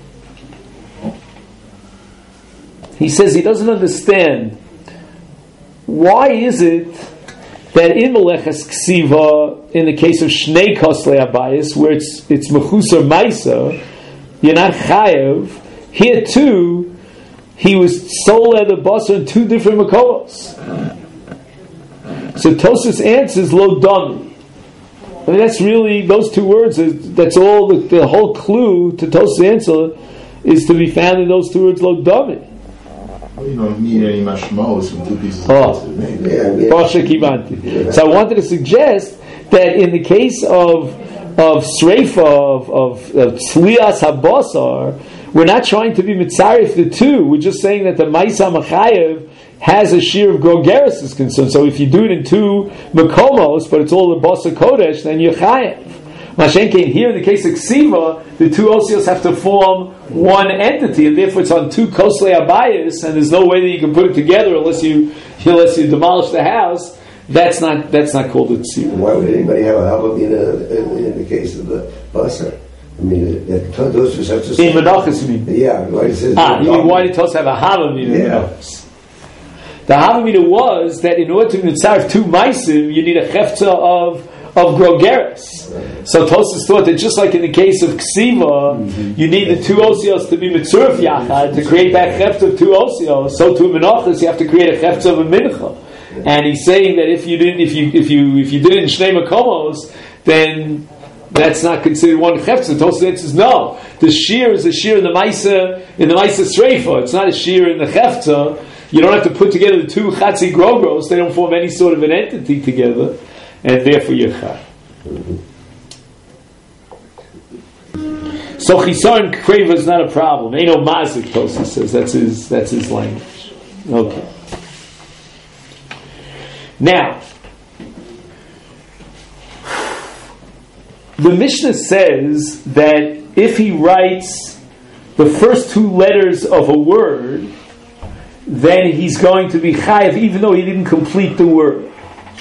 He says he doesn't understand why is it that in Meleches Ksiva, in the case of Shnei Koslei Habayis, where it's it's Mechus or Maisa, you're not Chayev. Here too, he was sold at the basar in two different makolos. So Tosfos answers Lo Dami. I mean, that's really, those two words, is, that's all, the, the whole clue to Tos's answer is to be found in those two words, lo dami. Well, you don't need any mashmos from two pieces of Oh. plastic. Yeah, yeah. So I wanted to suggest that in the case of of sreifa, of, of, of tzlias habasar, we're not trying to be mitzarif the two. We're just saying that the Maisa Machayev has a shear of grogeris is concerned. So if you do it in two makomos, but it's all the basa kodesh, then you're chayev. Mashenkein, here in the case of ksiva, the two osios have to form one entity, and therefore it's on two koslei abayis, and there's no way that you can put it together unless you unless you demolish the house. That's not that's not called a ksiva. Why would anybody have a havamina in, in the case of the basar? I mean, that, those are such a... In menachos, you mean? Yeah, why it says... Ah, you mean why did Tos have a havamina in Yeah. menachos? The havamina was that in order to mitzaref two maisim, you need a chefza of of grogeris. So Tosas thought that just like in the case of ksiva, mm-hmm. you need the two osios to be mitzuref yachad to create that chefza of two osios. So to menachos, you have to create a chefza of a mincha. And he's saying that if you didn't, if you if you if you did it in shnei makomos, then that's not considered one chefza. Tosas answers no. The shear is a shear in the maisa in the maisa sreifa. It's not a shear in the chefza. You don't have to put together the two chatzi grogros. They don't form any sort of an entity together, and therefore you're chai. So chisaron kreva is not a problem. Ain't no mazik. Tosas says that's his that's his language. Okay. Now, the Mishnah says that if he writes the first two letters of a word, then he's going to be chayav even though he didn't complete the word.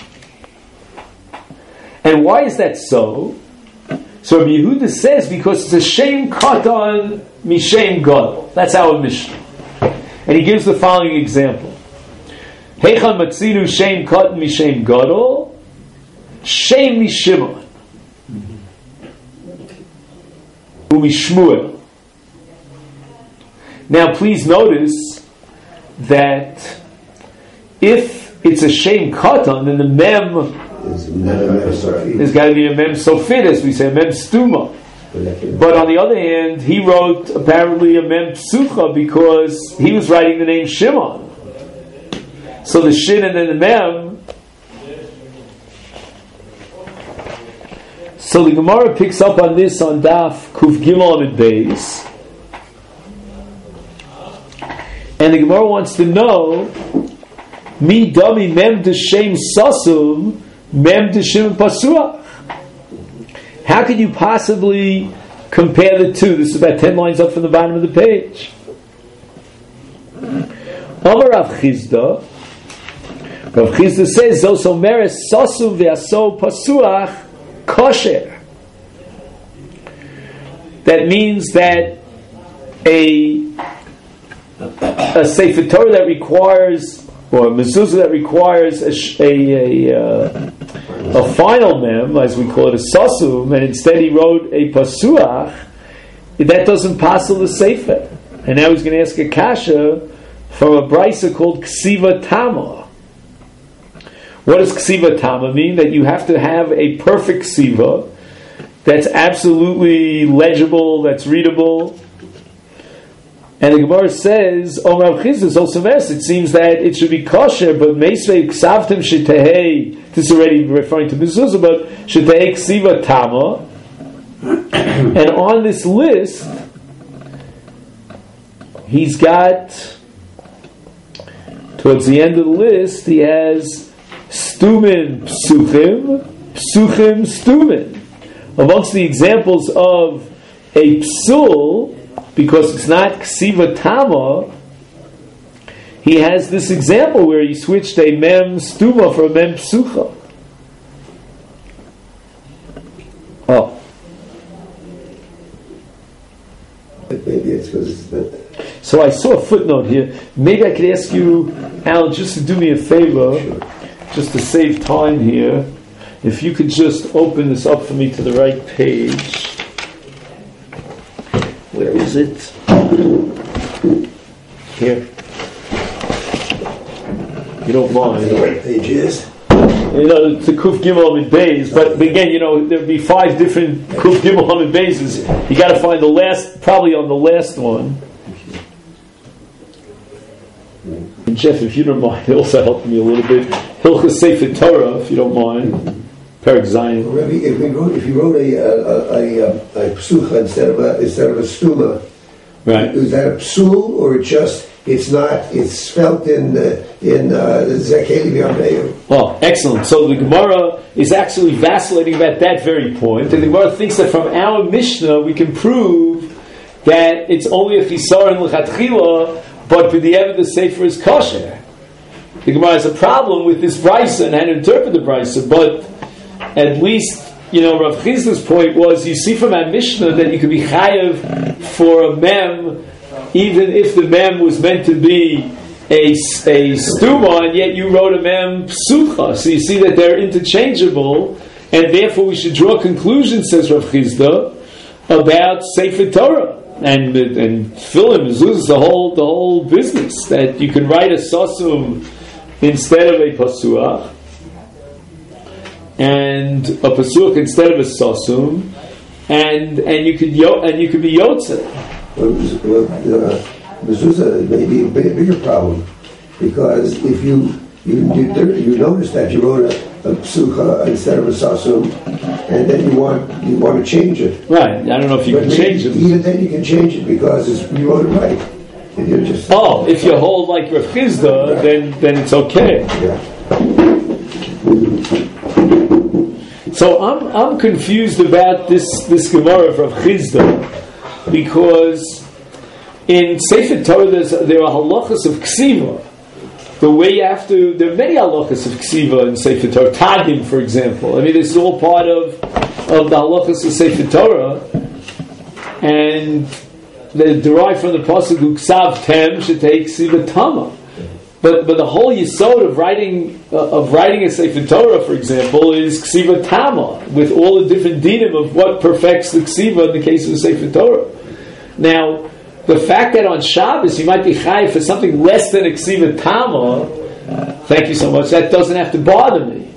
And why is that so? So Rabbi Yehuda says because it's a shem katan mishem gadol. That's our Mishnah. And he gives the following example. Heichan matzinu shem katan mishem gadol, shem mishimon, umishmuel. Now, please notice that if it's a shem katan, then the mem there's got to be a mem sofit, as we say, a mem stuma. But on the other hand, he wrote apparently a mem psucha because he was writing the name Shimon. So the shin and then the mem. So the Gemara picks up on this on Daf Kuf Gimel and Beis, and the Gemara wants to know mi dami mem d'shem sasum mem d'shem pasua. How could you possibly compare the two? This is about ten lines up from the bottom of the page. Amar Rav Chizda. Rav Chizda says, "Zos omeres sasum ve'aso pasuach kosher." That means that a a Sefer Torah that requires, or a mezuzah that requires a a, a, uh, a final mem, as we call it, a sasum, and instead he wrote a pasuach, that doesn't passel the Sefer. And now he's going to ask a kasha from a brisa called ksiva tama. What does ksiva tama mean? That you have to have a perfect ksiva that's absolutely legible, that's readable. And the Gemara says, "O Rav Chizda, also vers, it seems that it should be kosher, but meisvei ksavtim shetehei." This is already referring to mezuzah, but shetehei ksiva tama. And on this list, he's got towards the end of the list, he has stumin psuchim, psuchim stumin. Amongst the examples of a psul, because it's not ksiva tama, he has this example where he switched a mem stuma for a mem psucha. Oh. Maybe it's because... So I saw a footnote here. Maybe I could ask you, Al, just to do me a favor, sure. Just to save time here, if you could just open this up for me to the right page. Where is it? Here. You don't mind. The right page is? you know, to Kuf Gimel Amid Beis. But again, you know, there'd be five different Kuf Gimel Amid Beises. You got to find the last, probably on the last one. And Jeff, if you don't mind, also help me a little bit. Hilchos Sefer Torah, if you don't mind. Perek Zayin. Rabbi, if we wrote, if you wrote a a a, a, a psucha instead of a instead of a stuma, right? Is that a psul or just it's not? It's spelt in uh, in Zekeli V'Yameyu. Oh, excellent. So the Gemara is actually vacillating about that very point, and the Gemara thinks that from our Mishnah we can prove that it's only a chisar and lechatchila, but for the ever the sefer is kosher. The Gemara has a problem with this brisa and how to interpret the brisa, but at least, you know, Rav Chizda's point was, you see from our Mishnah that you could be chayav for a mem, even if the mem was meant to be a, a stuma, and yet you wrote a mem psucha. So you see that they're interchangeable, and therefore we should draw conclusions, says Rav Chizda, about Sefer Torah. And and Tefillim, Mezuzah, the whole the whole business, that you can write a sasum instead of a pasuach, and a pasuach instead of a sasum, and and you could yo, and you could be yotze. Well, uh, mezuzah may be a big, bigger problem, because if you you you, you notice that you wrote a, a psucha instead of a sasum, and then you want you want to change it. Right. I don't know if you but can change it. Even then, you can change it because it's, you wrote it right. And you're just oh, if you hold like Rav Chizda, right. then then it's okay. Yeah. So I'm I'm confused about this this Gemara of Rav Chizda, because in Sefer Torah there are halachas of ksiva. The way you have to, there are many halachas of ksiva in Sefer Torah. Tagim, for example. I mean, this is all part of of the halachas of Sefer Torah, and they derive from the pasuk Uksav Tem Shetei Ksiva Tama. But but the whole yisod of writing uh, of writing a Sefer Torah, for example, is Ksiva Tama, with all the different dinim of what perfects the Ksiva in the case of the Sefer Torah. Now, the fact that on Shabbos you might be chayiv for something less than a Ksiva Tama, thank you so much, that doesn't have to bother me.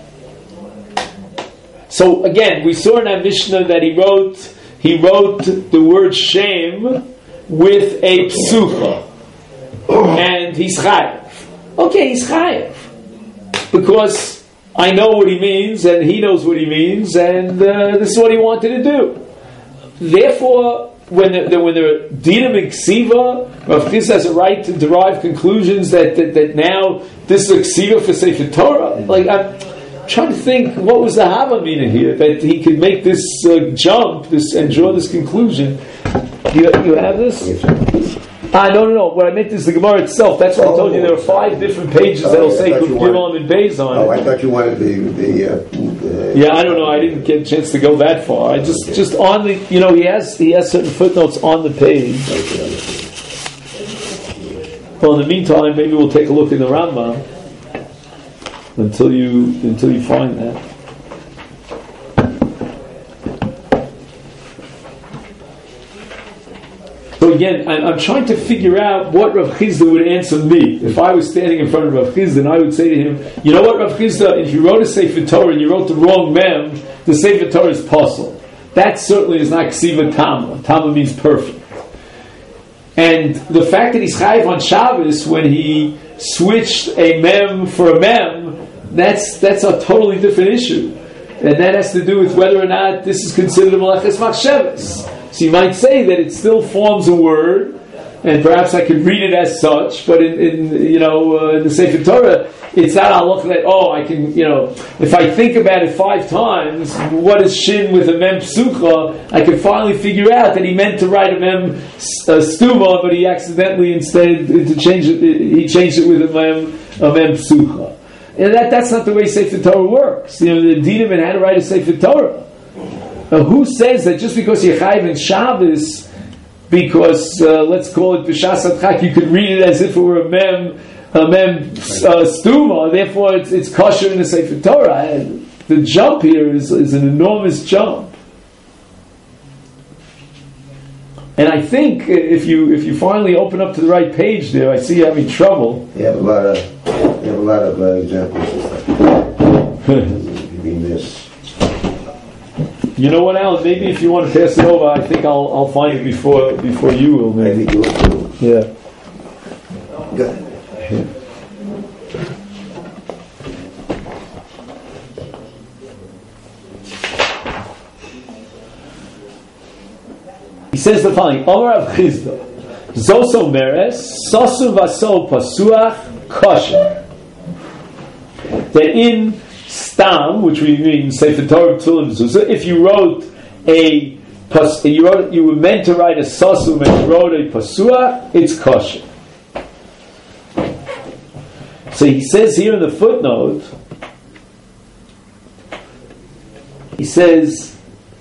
So again, we saw in our Mishnah that he wrote he wrote the word shame with a psucha, and he's chayiv. Okay, he's chayiv because I know what he means and he knows what he means, and uh, this is what he wanted to do. Therefore, when there, when there are dinim and ksiva, Rav Chizda has a right to derive conclusions that, that, that now this is a ksiva for Sefer Torah. Like, I'm trying to think, what was the Havamina here that he could make this uh, jump this and draw this conclusion? You, you have this? Ah, no, no, no. What I meant is the Gemara itself. That's why I told you there are five different pages that'll say Kuf Gimel and Beis on it. Oh, I thought you wanted the the. Uh, the yeah, I don't know. I didn't get a chance to go that far. I just okay. just on the you know he has he has certain footnotes on the page. Well, in the meantime, maybe we'll take a look in the Rambam until you until you find that. So again, I'm trying to figure out what Rav Chizda would answer me. If I was standing in front of Rav Chizda, and I would say to him, you know what, Rav Chizda, if you wrote a Sefer Torah and you wrote the wrong mem, the Sefer Torah is puzzle. That certainly is not Ksiva Tama. Tama means perfect. And the fact that he's chayiv on Shabbos when he switched a mem for a mem, that's that's a totally different issue. And that has to do with whether or not this is considered a Meleches Machshavos. So you might say that it still forms a word, and perhaps I could read it as such. But in, in you know uh, in the Sefer Torah, it's not halach that oh I can you know if I think about it five times, what is shin with a mem psucha? I can finally figure out that he meant to write a mem uh, stuma, but he accidentally instead to change it he changed it with a mem a mem psucha. And that that's not the way Sefer Torah works. You know the dinim and how to write a Sefer Torah. Now, who says that just because you're chayiv in Shabbos, because uh, let's call it b'shas adchak, you could read it as if it were a mem, a mem uh, stuma, therefore it's, it's kosher in the Sefer Torah. And the jump here is, is an enormous jump. And I think if you if you finally open up to the right page there, I see you having trouble. You have a lot of you have a lot of uh, examples. Be missed. You know what, Alan? Maybe if you want to pass it over, I think I'll I'll find it before before you will. I Maybe. think you will too. Yeah. Go ahead. He says the following: Omar of Chizda, Zoso Meres, Sosu Vaso Pasuach Kosher. That in Stam, which we mean Sefer Torah Tzulim Zuzah, if you wrote a you wrote you were meant to write a Sosum and you wrote a Pasuach, it's kosher. So he says here in the footnote, he says.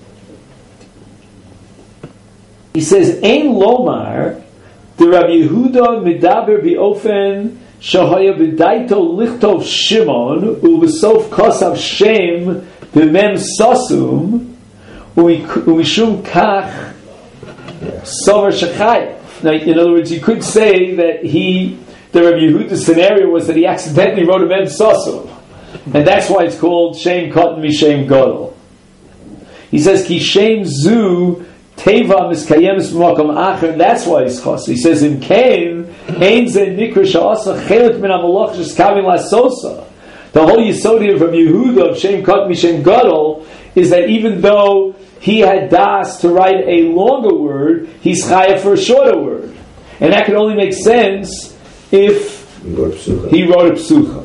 He says, Ein Lomar, the Rabbi Yehuda Medaber Biofen Shahaya B'daito Lichtov Shimon Ubesof Kosav Shem B'mem Sosum Umishum Kach Sover Shachayv. Now, in other words, you could say that he, the Rabbi Yehuda scenario was that he accidentally wrote a Mem Sosum, and that's why it's called Shem Katan Mishem Gadol. He says, Ki Shem Zu Teva miskayemis b'makom acher, and that's why he's chos. He says in Cain, ein ze nikra she'asa chelik min hamalach sheskavin lasosa. The whole yisodi of Rabbi Yehuda of Shem Katan Mishem Gadol is that even though he had das to write a longer word, he's chayav for a shorter word, and that can only make sense if he wrote a psucha.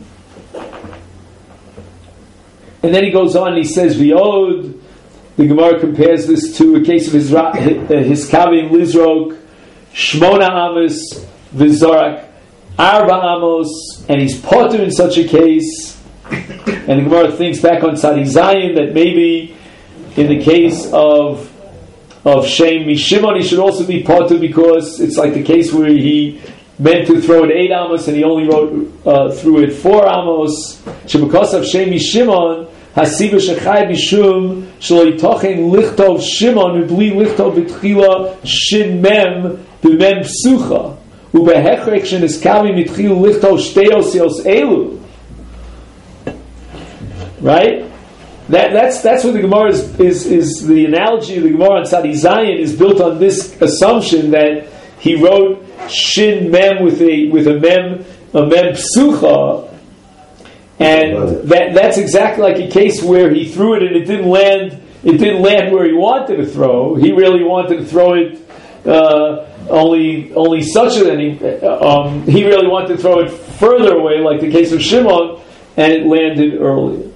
And then he goes on and he says v'yod. The Gemara compares this to a case of his his kavim lizrok shmona amos v'zorak arba amos, and he's potter in such a case. And the Gemara thinks back on Tzadi Zayin that maybe in the case of of Shem Mishimon he should also be potter because it's like the case where he meant to throw it eight amos and he only wrote uh, through it four amos. Because of Shem Mishimon. Hasiba shechai bishum shlo yitochen lichtov Shimon ubli lichtov b'tchila shin mem b'mem psucha ubehechrek sheniskavi mitchil lichtov shtei osios elu. Right? That that's that's what the Gemara is, is is the analogy of the Gemara on Tzadi Zayin is built on this assumption that he wrote shin mem with a with a mem a mem psucha. And that, that's exactly like a case where he threw it and it didn't land. It didn't land where he wanted to throw. He really wanted to throw it uh, only only such that he um, he really wanted to throw it further away, like the case of Shimon, and it landed earlier.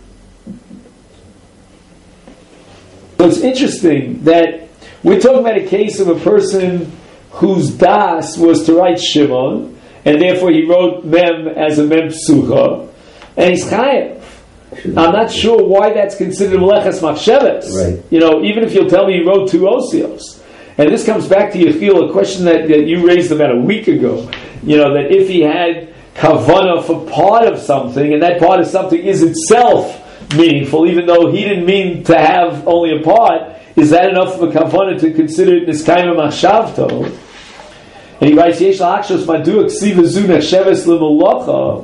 So it's interesting that we're talking about a case of a person whose das was to write Shimon, and therefore he wrote mem as a mem psucha. And he's chayav. I'm not sure why that's considered meleches machsheves. Right. You know, even if you'll tell me he wrote two osios. And this comes back to Yechiel, a question that, that you raised about a week ago. You know, that if he had kavanah for part of something, and that part of something is itself meaningful, even though he didn't mean to have only a part, is that enough of a kavanah to consider it niskayim machshavto? And he writes, Yesh la'akshos madu ksiva zu nechsheves l'molocha.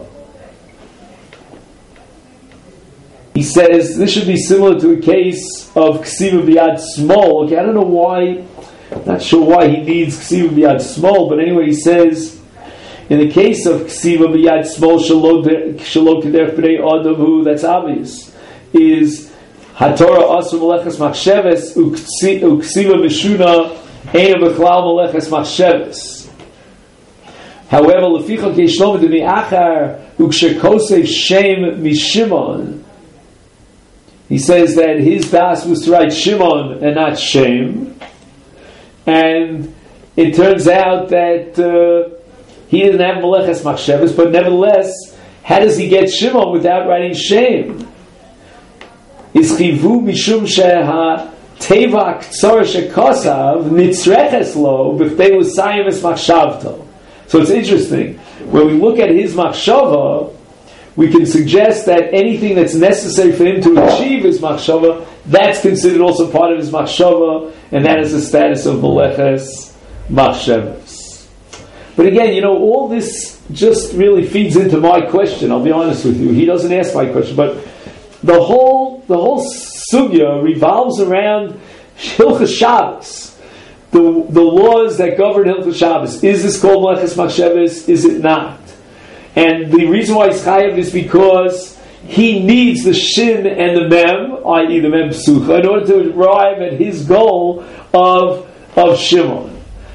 He says this should be similar to a case of ksiva biyad small. Okay, I don't know why, not sure why he needs ksiva biyad small, but anyway, he says in the case of ksiva biyad small shelo kederech b'nei adavu, that's obvious, is hatorah asu meleches machsheves uksiva mishuna eina b'chlal meleches machsheves. However, lefichok yeshlomo demiachar ukshekosef shem mishimon. He says that his das was to write Shimon and not Shem, and it turns out that uh, he didn't have Meleches Machsheves, but nevertheless, how does he get Shimon without writing Shem? Is chivu mishum sheha teva ktsor shekosav nitzreches lo b'ftei l'sayim es machshavto. So it's interesting when we look at his machshava. We can suggest that anything that's necessary for him to achieve his machshava, that's considered also part of his machshava, and that is the status of meleches machshavas. But again, you know, all this just really feeds into my question. I'll be honest with you. He doesn't ask my question, but the whole the whole sugya revolves around Hilchos Shabbos, the the laws that govern Hilchos Shabbos. Is this called Meleches Machshavos? Is it not? And the reason why he's chayav is because he needs the shin and the mem, that is the mem psucha, in order to arrive at his goal of of Shimon.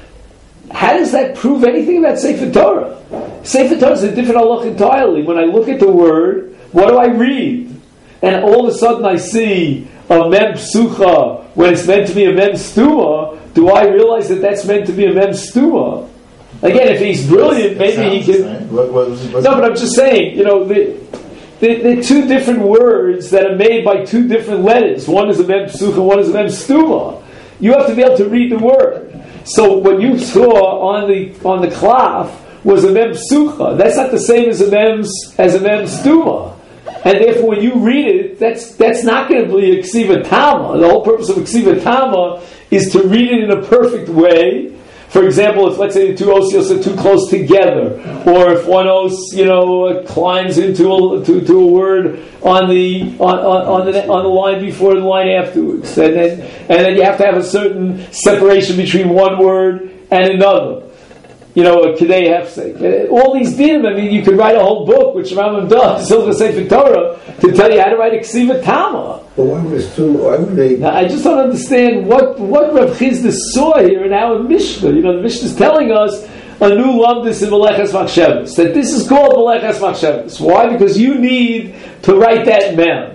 How does that prove anything about Sefer Torah? Sefer Torah is a different halach entirely. When I look at the word, what do I read? And all of a sudden I see a mem psucha when it's meant to be a mem stuma. Do I realize that that's meant to be a mem stuma? Again, if he's brilliant, maybe he can. What, what was, no, but I'm just saying, you know, the, the, the two different words that are made by two different letters. One is a mem psucha, one is a mem stuma. You have to be able to read the word. So what you saw on the on the klaf was a mem psucha. That's not the same as a mem as a mem stuma. And therefore, when you read it, that's that's not going to be a ksiva tama. The whole purpose of a ksiva tama is to read it in a perfect way. For example, if let's say the two osios are too close together, or if one os, you know, climbs into a, to, to a word on the on, on, on the on the line before the line afterwards, and then and then you have to have a certain separation between one word and another. You know, a Kedei Hefsek. All these dinim, I mean, you could write a whole book, which Rambam does, Hilchos Sefer Torah, to tell you how to write a Ksiva Tama. But why would it too? Why would they? Now, I just don't understand what what Rav Chizda saw here in our Mishnah. You know, the Mishnah is telling us a new lumdus in Meleches Machshavos, that this is called Meleches Machshavos. Why? Because you need to write that mem.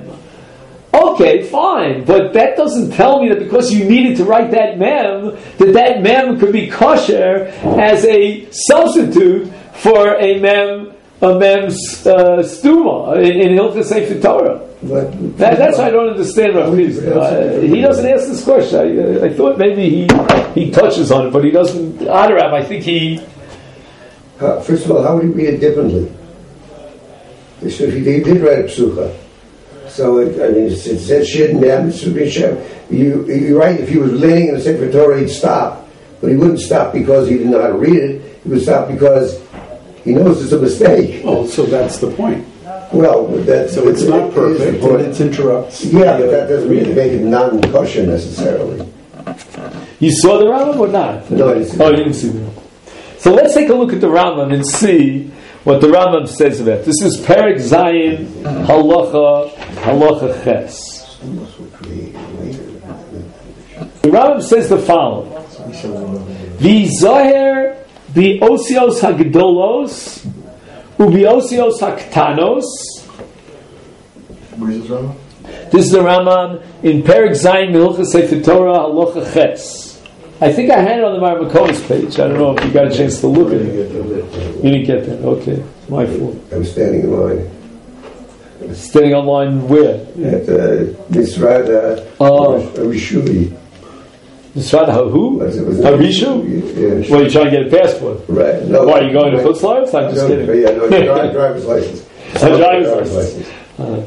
Okay, fine, but that doesn't tell me that because you needed to write that mem, that that mem could be kosher as a substitute for a mem, a mem uh, stuma in, in Hilchos Sefer Torah. But, that, that's why I don't understand Rav Chizda. Uh, he doesn't ask this question. I, uh, I thought maybe he he touches on it, but he doesn't. Adarab, I think he. Uh, first of all, how would he read it differently? So he, he did write a psucha. So it, I mean, it says Shin Mem. You you're right. If he was leaning in the Sefer Torah, he'd stop, but he wouldn't stop because he didn't know how to read it. He would stop because he knows it's a mistake. Oh, so that's the point. Well, that's So it's not perfect, it, and it interrupts. Yeah, but that doesn't really make it non-kosher necessarily. You saw the Rambam or not? No, I didn't see Oh, that. you didn't see the Rambam. So let's take a look at the Rambam and see what the Rambam says about it. This is Perek Zayin Halacha Halacha Ches. The Rambam says the following: the Zoher the Osios Hagdolos Ubi Osios Haktanos. Where's this Rambam? This is the Rambam in Perek Zayin Hilchos Sefer Torah Halacha Ches. I think I had it on the Marmakonis page. I don't know if you got a chance to look at it. You didn't get that. Okay, my fault. I was standing in line Standing online where? at uh, Misrad uh, Oh. Rishui. Misrad who? Was it- was it- Harishu? Yeah, Well, you're trying to get a passport. right. No, Why, are you going to right. Chutz La'aretz? I'm just No, kidding. Yeah, no, dri- driver's license. A driver's license. Uh,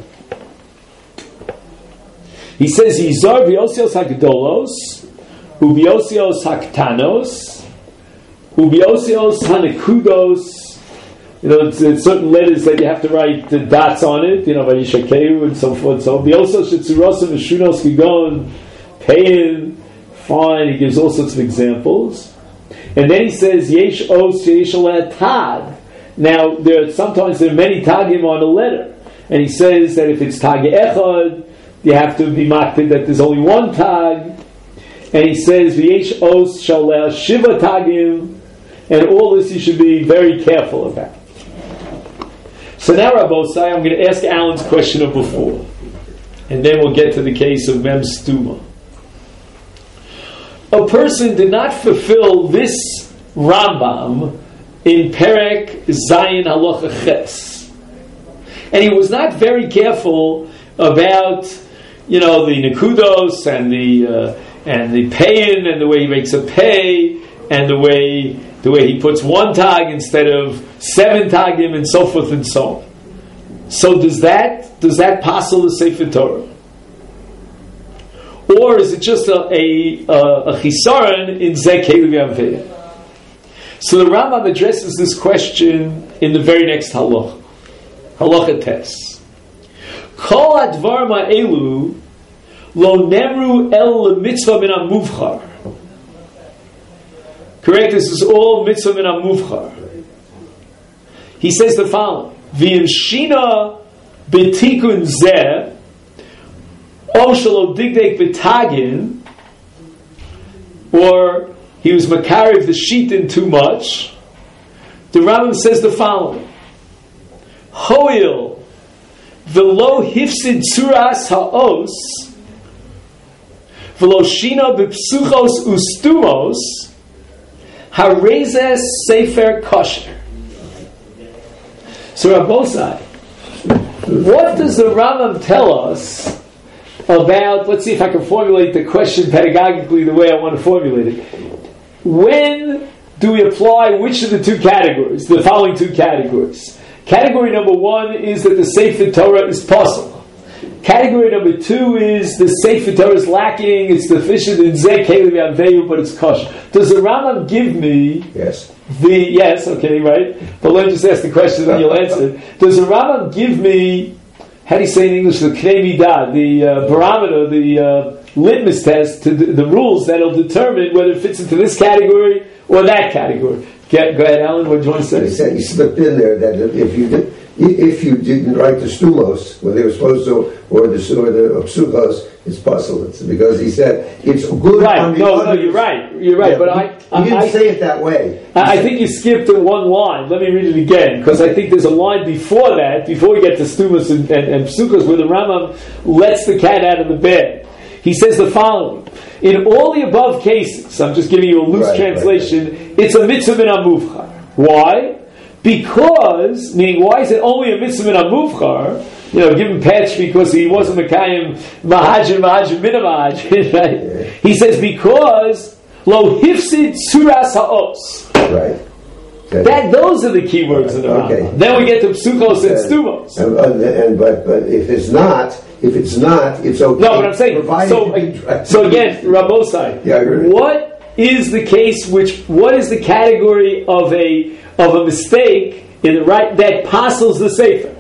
he says, Yizar biosios hagdolos, ubiosios haktanos, ubiosios hanekudos. You know, it's, it's certain letters that you have to write the dots on it, you know, Vayishakeu and so forth. So, biosios shetzurosim v'shunos kigon, pein, fine. He gives all sorts of examples. And then he says, Yesh os sheyesh aleh tag. Now, there are, sometimes there are many tagim on a letter. And he says that if it's tag echad, you have to be makted that there's only one tag. And he says, V'yesh os shaleh shiva tagim. And all this you should be very careful about. So now, Rabbosai, I'm going to ask Alan's question of before. And then we'll get to the case of Mem Stuma. A person did not fulfill this Rambam in Perek Zayin Halacha Ches. And he was not very careful about, you know, the Nekudos and the uh, and the payin and the way he makes a pay and the way the way he puts one tag instead of seven tagim and so forth and so on. So does that does that passel the Sefer Torah? Or is it just a a, a chisaron in Zeh Keilu V'Aveh? So the Rambam addresses this question in the very next halach, halacha tes. Kol advar ma'elu lo nemru el mitzvah min amuvchar. Correct? This is all mitzvah min amuvchar. He says the following: V'im shina b'tikun zeh o shelo digdek b'tagin, or he was makarev the sheetin too much. The Rambam says the following: Hoil v'lo hifsid tzuras ha'os v'lo shina b'psuchos ustumos harezes sefer kosher. So Rabbosai, what does the Rambam tell us about, let's see if I can formulate the question pedagogically the way I want to formulate it. When do we apply which of the two categories, the following two categories? Category number one is that the Sefer Torah is possible. Category number two is the Sefer Torah is lacking, it's deficient in Zeh Kelev Yaveyu, but it's kosher. Does the Rambam give me Yes. the, yes, okay, right? But let me just ask the question and you'll answer. Does the Rambam give me, how do you say in English, the K'nei Midah, the uh, barometer, the uh, litmus test, to the, the rules that'll determine whether it fits into this category or that category? Get, go ahead, Alan, what do you want to say? He said he slipped in there that if you did, if you didn't write the stumos when they were supposed to, or the or the psuchos, it's possible. It's because he said it's good. Right, on the no, others. no, you're right, you're right, Yeah, but he, I... I he didn't I, say it that way. I, I think you skipped to one line. Let me read it again, because I think there's a line before that, before we get to stumas and, and, and psuchos, where the Rambam lets the cat out of the bed. He says the following: in all the above cases, I'm just giving you a loose Right, translation, right, right. it's a mitzvah min amuvchar. Why? Because, meaning, why is it only a mitzvah min amuvchar? You know, give him patch because he wasn't Mekayim Mahajin Mahajin Minamaj, right? Yeah. He says because Lo Hifsid Suras Ha'os. Right. Okay. That those are the key words in the Rambam. Okay. Then we get to Psukos and Stumos. And, and, and but but if it's not, if it's not, it's okay. No, but I'm saying provided so. you can try- So again, Rabbosai, Yeah, I agree. what is the case? Which what is the category of a of a mistake in the right that parcels the sefer?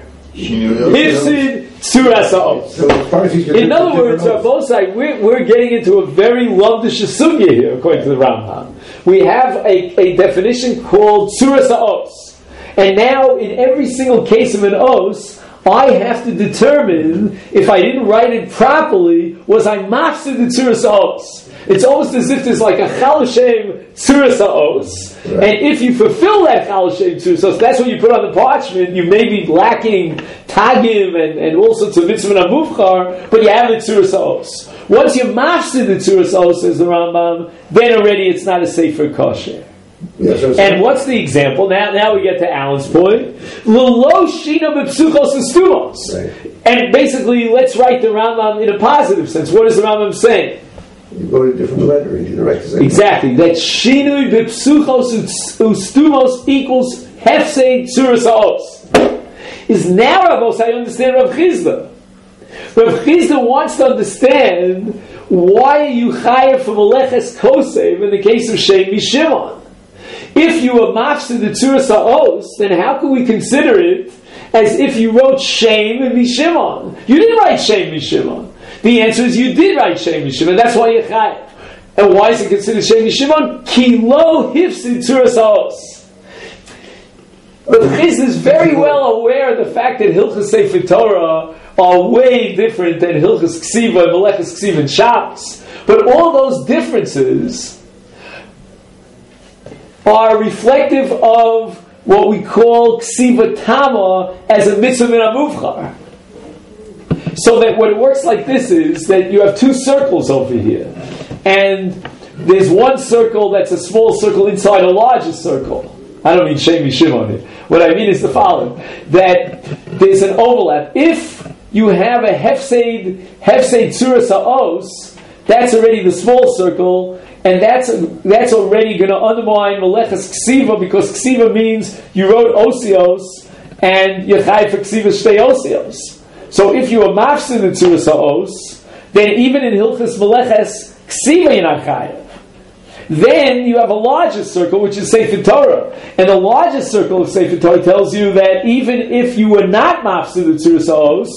Hifsid Suras Ha'os. So as far as he's In other words, Rabbosai, we're, we're getting into a very lumdish sugya here, according to the Rambam. We have a, a definition called Tzuras Ha'os. And now, in every single case of an os, I have to determine, if I didn't write it properly, was I mafsid the Tzuras Ha'os? It's almost as if there's like a Chal Hashem Tzuras Ha'os. Right. And if you fulfill that Chal Hashem Tzuras Ha'os, that's what you put on the parchment, you may be lacking Tagim and, and all sorts of mitzvah and amuvchar, but you have the Tzuras Ha'os. Once you mafsid the Tzuras Ha'os, says the Rambam, then already it's not a Sefer Kosher. Yeah, so And what's the example? Now, now we get to Alan's point. L'lo shina b'psuchos ustumos. Right. And basically, let's write the Rambam in a positive sense. What is the Rambam saying? you go to a different letter and you didn't write the same. Exactly. That shinui b'psuchos ustumos equals hefsei tzuras ha'os. Is now, Rabbos, I understand Rav Chizda. Rav Chizda wants to understand why are you chayav from Meleches Kosev in the case of Shem Mishimon. If you were mafsid the Tzuras Ha'os, then how can we consider it as if you wrote Shem and Mishimon? You didn't write Shem Mishimon. The answer is you did write Shem Mishimon. That's why you're chayav. And why is it considered Shem Mishimon? Ki lo hifsid Tzuras Ha'os. But Chiz is very well aware of the fact that Hilchas Sefer Torah are way different than Hilchas Ksiva and Meleches Ksiva and Shabbos. But all those differences are reflective of what we call Ksiva Tama as a mitzvah min amuvchar. So that what it works like this is that you have two circles over here. And there's one circle that's a small circle inside a larger circle. I don't mean Shem Mishimon here. What I mean is the following: that there's an overlap. If you have a hefseid hefseid tzuras ha'os, that's already the small circle, and that's that's already going to undermine meleches ksiva, because ksiva means you wrote osios and you chai for ksiva shtei osios. So if you are mafsin the tzuras ha'os, then even in hilchas meleches ksiva you're not chayav. Then you have a larger circle, which is Sefer Torah. And the largest circle of Sefer Torah tells you that even if you were not mafsid the Tzuras Ha'os,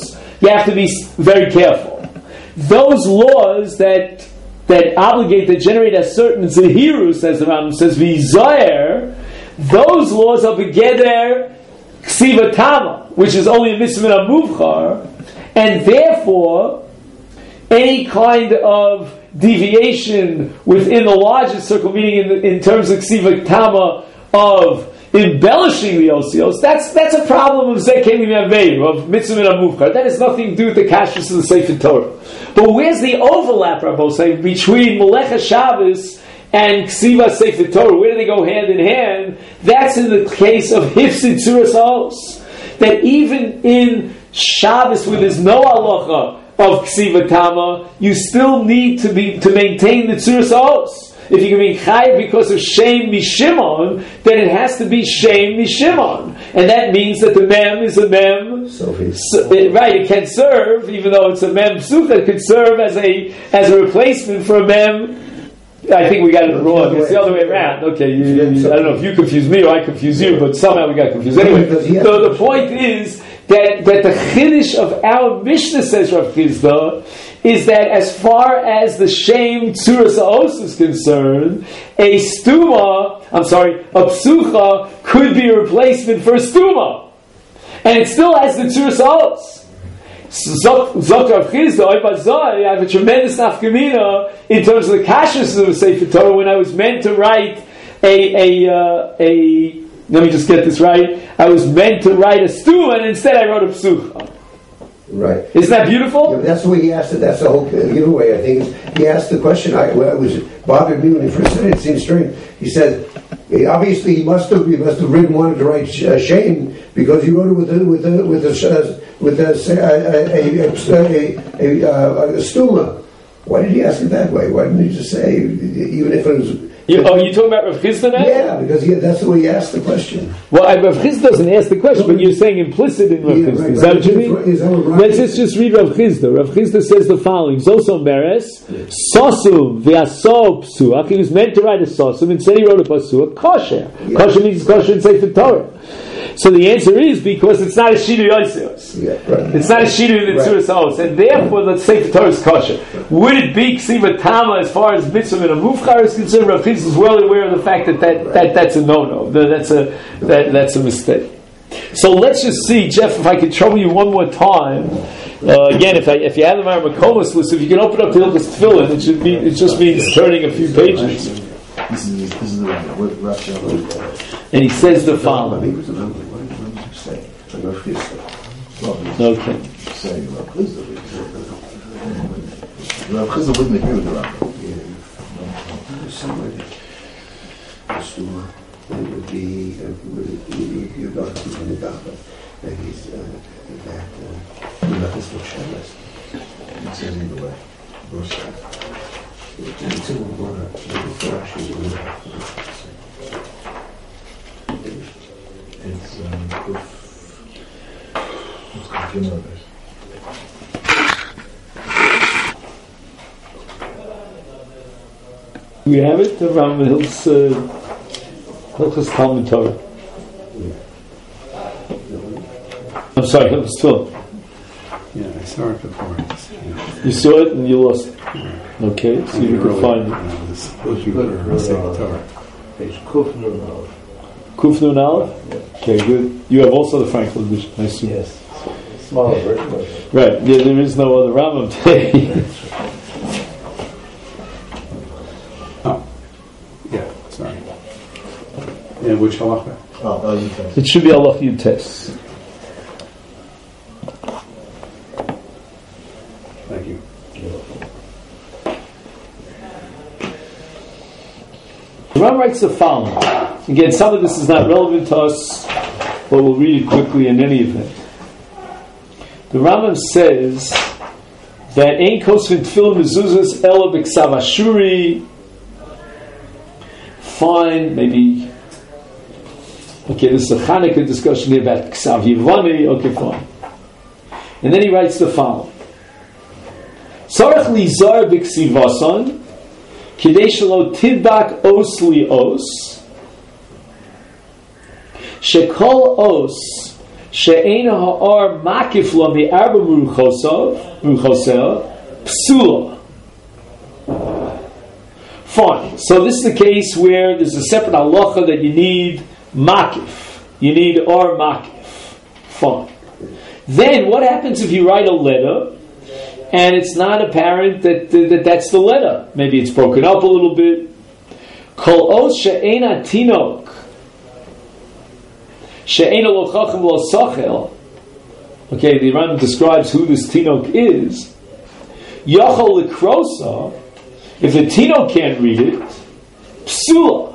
you have to be very careful. Those laws that that obligate, that generate a certain zehirus, as the Rambam says, v'zayer, those laws are begeder ksiva tama, which is only a mitzvah muvchar, and therefore any kind of deviation within the largest circle, meaning in, the, in terms of ksiva tama, of embellishing the osios, that's that's a problem of zekelim yaveim, of mitzvah muvchar. That has nothing to do with the kashrus of the Sefer Torah. But where's the overlap, Rabbi say, between Melecha Shabbos and Ksiva Sefer Torah? Where do they go hand in hand? That's in the case of Hifsid Tzuras Ha'os. That even in Shabbos, where there's no halacha of Ksiva Tama, you still need to be to maintain the Tzuras Ha'os. If you can be chayiv because of Shem Mishimon, then it has to be Shem Mishimon. And that means that the mem is a mem. So, right, it can serve, even though it's a mem psucha, it could serve as a as a replacement for a mem. I think we got it wrong. It's the other way around. Okay, you, you, I don't know if you confuse me or I confuse you, but somehow we got confused. Anyway, so the point is that, that the chiddush of our Mishnah, says Rav Chisda, is that as far as the Shem Tzuras Ha'os is concerned, a stuma, I'm sorry, a psucha could be a replacement for a stuma. And it still has the Tzuras Ha'os. Zok Rav Chisda, I have a tremendous nafkamina in terms of the kashrus of the Sefer Torah. When I was meant to write a, a, uh, a, let me just get this right, I was meant to write a stuma, and instead I wrote a psucha. Right. Isn't that beautiful? Yeah, that's the way he asked it. That's the whole giveaway, I think. He asked the question. I, well, it was bothered me when he first said it. It seemed strange. He said, obviously, he must have he must have written wanted to write uh, shame because he wrote it with a with a with a uh, with a a, a, a, a, a, a stuma. Why did he ask it that way? Why didn't he just say, even if it was? You, oh, you talking about Rav Chisda now? Yeah, because he, that's the way he asked the question. Well, Rav Chisda doesn't ask the question, but you're saying implicit in Rav Yeah, Chisda. right, Is right. that what you mean? Is that what Let's just, just read Rav Chisda. Rav Chisda says the following: Zoso meres sosum v'aso psuach. He was meant to write a sosum, instead he wrote a pasuach kosher. Yeah. Kosher means kosher in Sefer Torah. So the answer is because it's not a shidu yosef. Yeah, right. It's not a shidu in the Right. Tzuras Ha'os, and therefore the Sefer Torah is kosher. Would it be ksiva tama as far as mitzvah and a mufchar is concerned? Rav Chisda is well aware of the fact that, that, Right. that that's a no-no. That, that's a that, that's a mistake. So let's just see, Jeff, if I could trouble you one more time. Uh, again, if I, if you have the Mareh Mekomos list, if you can open up the Hilchos Tefillin, it should be it just means turning a few pages. This is this is the what Rav Shalom. And he says the following. Okay. Say Rav Chisda. Rav Chisda wouldn't agree with the Rav. It would be uh, would it be you're not keeping the Dachah that he's uh, that you're not this much Shabbos. It says either way. Both sides. It's in the water. Before actually doing that. It's um proof. Let's continue on this. We have it around the Hills, uh, Hilchos Talmud Torah. I'm sorry, Hilchos Tefillin. Yeah, I saw it before. It's, you know, You saw it and you lost it. Okay, so you can find it. I was looking for Sefer Torah. Page Kuf Nun Aleph. Kuf Nun Aleph? Okay, good. You have also the Franklin edition, I assume. Yes. Smaller version. Right, yeah, there is no other Rambam today. Oh, yeah, sorry. Yeah, which halacha? Oh, oh, you can. It should be Allah Yud Tes. Thank you. The Ram writes the following. Again, some of this is not relevant to us, but we'll read it quickly in any event. The Rambam says that Ein Kosvin Tefillin Mezuzas Ela B'Ksav Ashuri. Fine, maybe. Okay, this is a Hanukkah discussion here about Ksav Yivani. Okay, fine. And then he writes the following. Sarach Lizar B'Ksivasan Kidei Shelo Tidbak Os Li Os Shekol Os she'ena ha'ar makif lo mi'arba muruchoseh psula. Fine. So this is the case where there's a separate halacha that you need makif. You need ar makif. Fine. Then what happens if you write a letter and it's not apparent that, that, that that's the letter? Maybe it's broken up a little bit. Kol os she'ena tinok she'ena lo chacham lo sachel. Okay, the Rambam describes who this tinok is. Yachol likrosa. If the tinok can't read it, psula.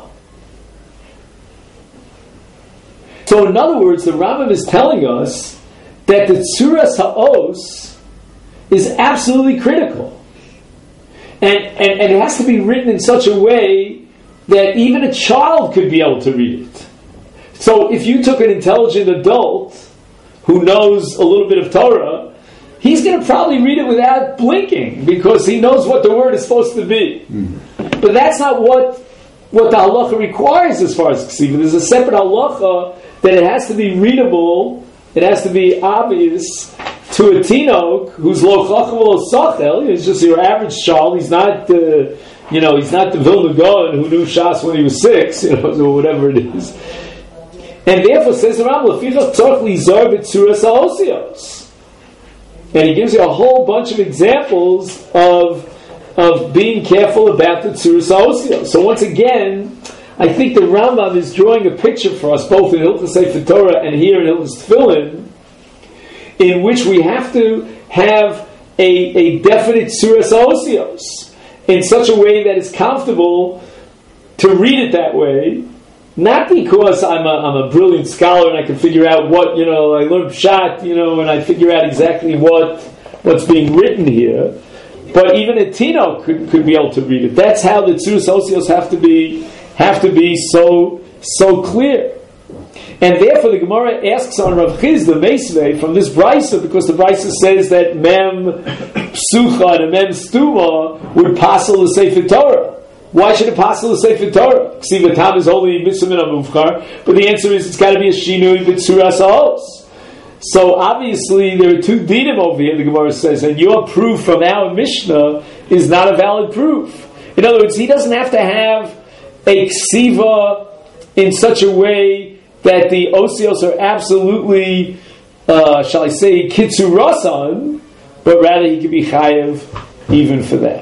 So in other words, the Rambam is telling us that the tzuras ha'os is absolutely critical. And, and, and it has to be written in such a way that even a child could be able to read it. So if you took an intelligent adult who knows a little bit of Torah, he's going to probably read it without blinking because he knows what the word is supposed to be. Mm. But that's not what what the halacha requires as far as ksiva. There's a separate halacha that it has to be readable, it has to be obvious to a tinok who's lo chacham lo sachel. He's just your average child. He's not, uh, you know, he's not the Vilna Gaon who knew Shas when he was six, you know, or whatever it is. And therefore, says the Rambam, lefichach tzarich lizar b'tzuras ha'osios. And he gives you a whole bunch of examples of of being careful about the tzuras ha'osios. So once again, I think the Rambam is drawing a picture for us, both in Hilchos Sefer Torah and here in Hilchos Tefillin, in which we have to have a, a definite tzuras ha'osios in such a way that it's comfortable to read it that way. Not because I'm a, I'm a brilliant scholar and I can figure out what, you know, I learned Pshat, you know, and I figure out exactly what what's being written here. But even a Tino could, could be able to read it. That's how the Tzuras Ha'osios have to be have to be so so clear. And therefore the Gemara asks on Rav Chizda Meisvei from this Brisa, because the Brisa says that Mem Psucha and Mem Stuma would passel the Sefer Torah. Why should it passel the Sefer Torah? Ksiva Tam is only mitzvah min hamufkar, but the answer is it's got to be a shinui b'tzuras ha'os. So obviously there are two dinim over here. The Gemara says, and your proof from our Mishnah is not a valid proof. In other words, he doesn't have to have a ksiva in such a way that the osios are absolutely, uh, shall I say, kitzurasan, but rather he could be chayev even for that.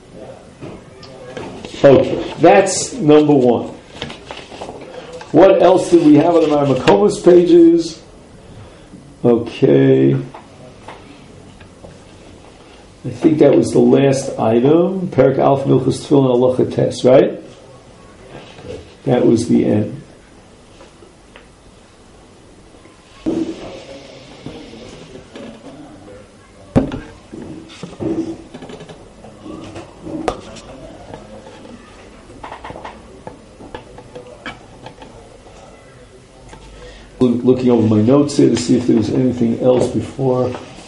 Okay, that's number one. What else did we have on our Makomos pages? Okay. I think that was the last item. Perek Alf Milchus Tefillin Halacha Tes, right? That was the end. Looking over my notes here to see if there was anything else before.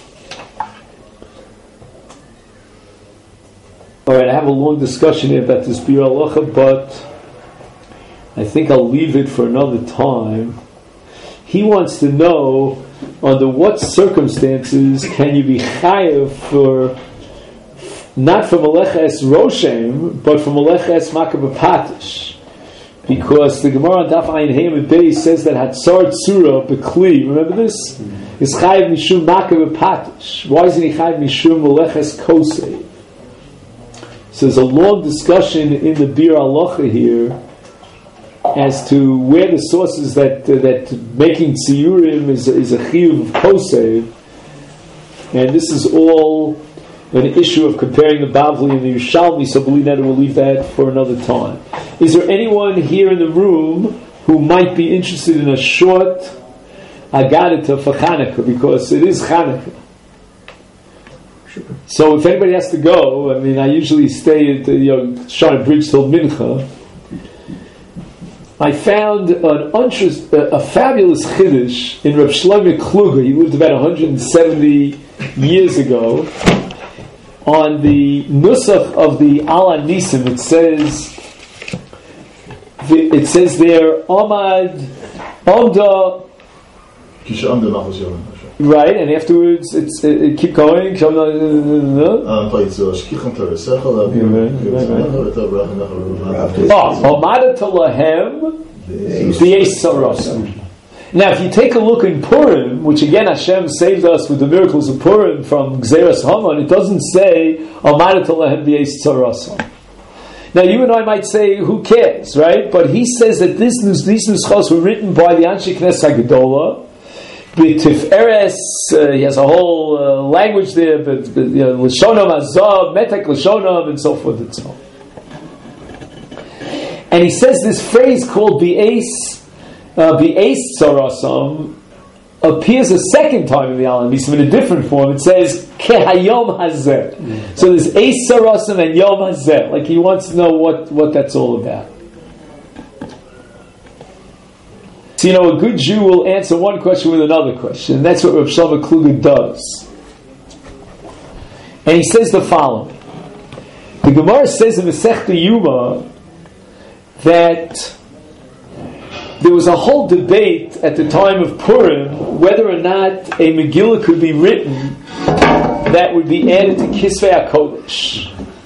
Alright, I have a long discussion here about this Bir Halacha, but I think I'll leave it for another time. He wants to know under what circumstances can you be chayev for, not for Meleches Roshem, but for Meleches Makab Patish. Because the Gemara on Daf Ayin Hey Beis says that Hatzar Tzura Bekli, remember this? Mm-hmm. Is Chayiv Mishum Makav Patish. Why isn't he Chayiv Mishum Meleches Kosei? So there's a long discussion in the Bir Halacha here as to where the sources that uh, that making Tziyurim is, is a Chiyuv of Kosei. And this is all an issue of comparing the Bavli and the Yerushalmi, so believe that we'll leave that for another time. Is there anyone here in the room who might be interested in a short Agadita for Chanukah? Because it is Chanukah. Sure. So if anybody has to go, I mean, I usually stay at the you know, Shana Bridge till Mincha. I found an interest, a, a fabulous Chiddush in Reb Shlomo Kluger. He lived about one hundred seventy years ago. On the Nusach of the Ala Nisim, it says, it says there, Amad, Amda, Kishan de Machos Yom Hashem. Right, and afterwards it's it, it keep going. Uh, Pait so Shkichan Torah Sechel Oh, Omada Lahem B'Yesh Saros. Now, if you take a look in Purim, which again Hashem saved us with the miracles of Purim from Gzeras Haman, it doesn't say Omada Lahem B'Yesh Saros. Now, you and I might say, who cares, right? But he says that this, these nuschos were written by the Anshe Knesset HaGedolah, B'Tiferes, uh, he has a whole uh, language there, but, but you know, Lashonam Azav, Metek Lashonam, and so forth and so on. And he says this phrase called B'Eis, uh, B'Eis Tzarasam, appears a second time in the Alan Nisim in a different form. It says Kehayom Hazeh. Mm-hmm. So there's Eis Tzarasam and Yom Hazeh. Like he wants to know what, what that's all about. So, you know, a good Jew will answer one question with another question. And that's what Rav Shlomo Kluger does. And he says the following. The Gemara says in Masechta Yuma that there was a whole debate at the time of Purim whether or not a Megillah could be written that would be added to Kisvei HaKodesh.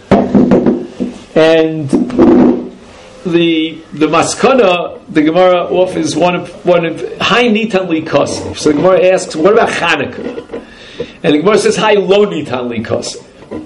And the the Maskana, the Gemara offers one of one of Hai Nitan Li Kosef. So the Gemara asks, what about Chanukah? And the Gemara says, Hai Lo Nitan Li Kosef.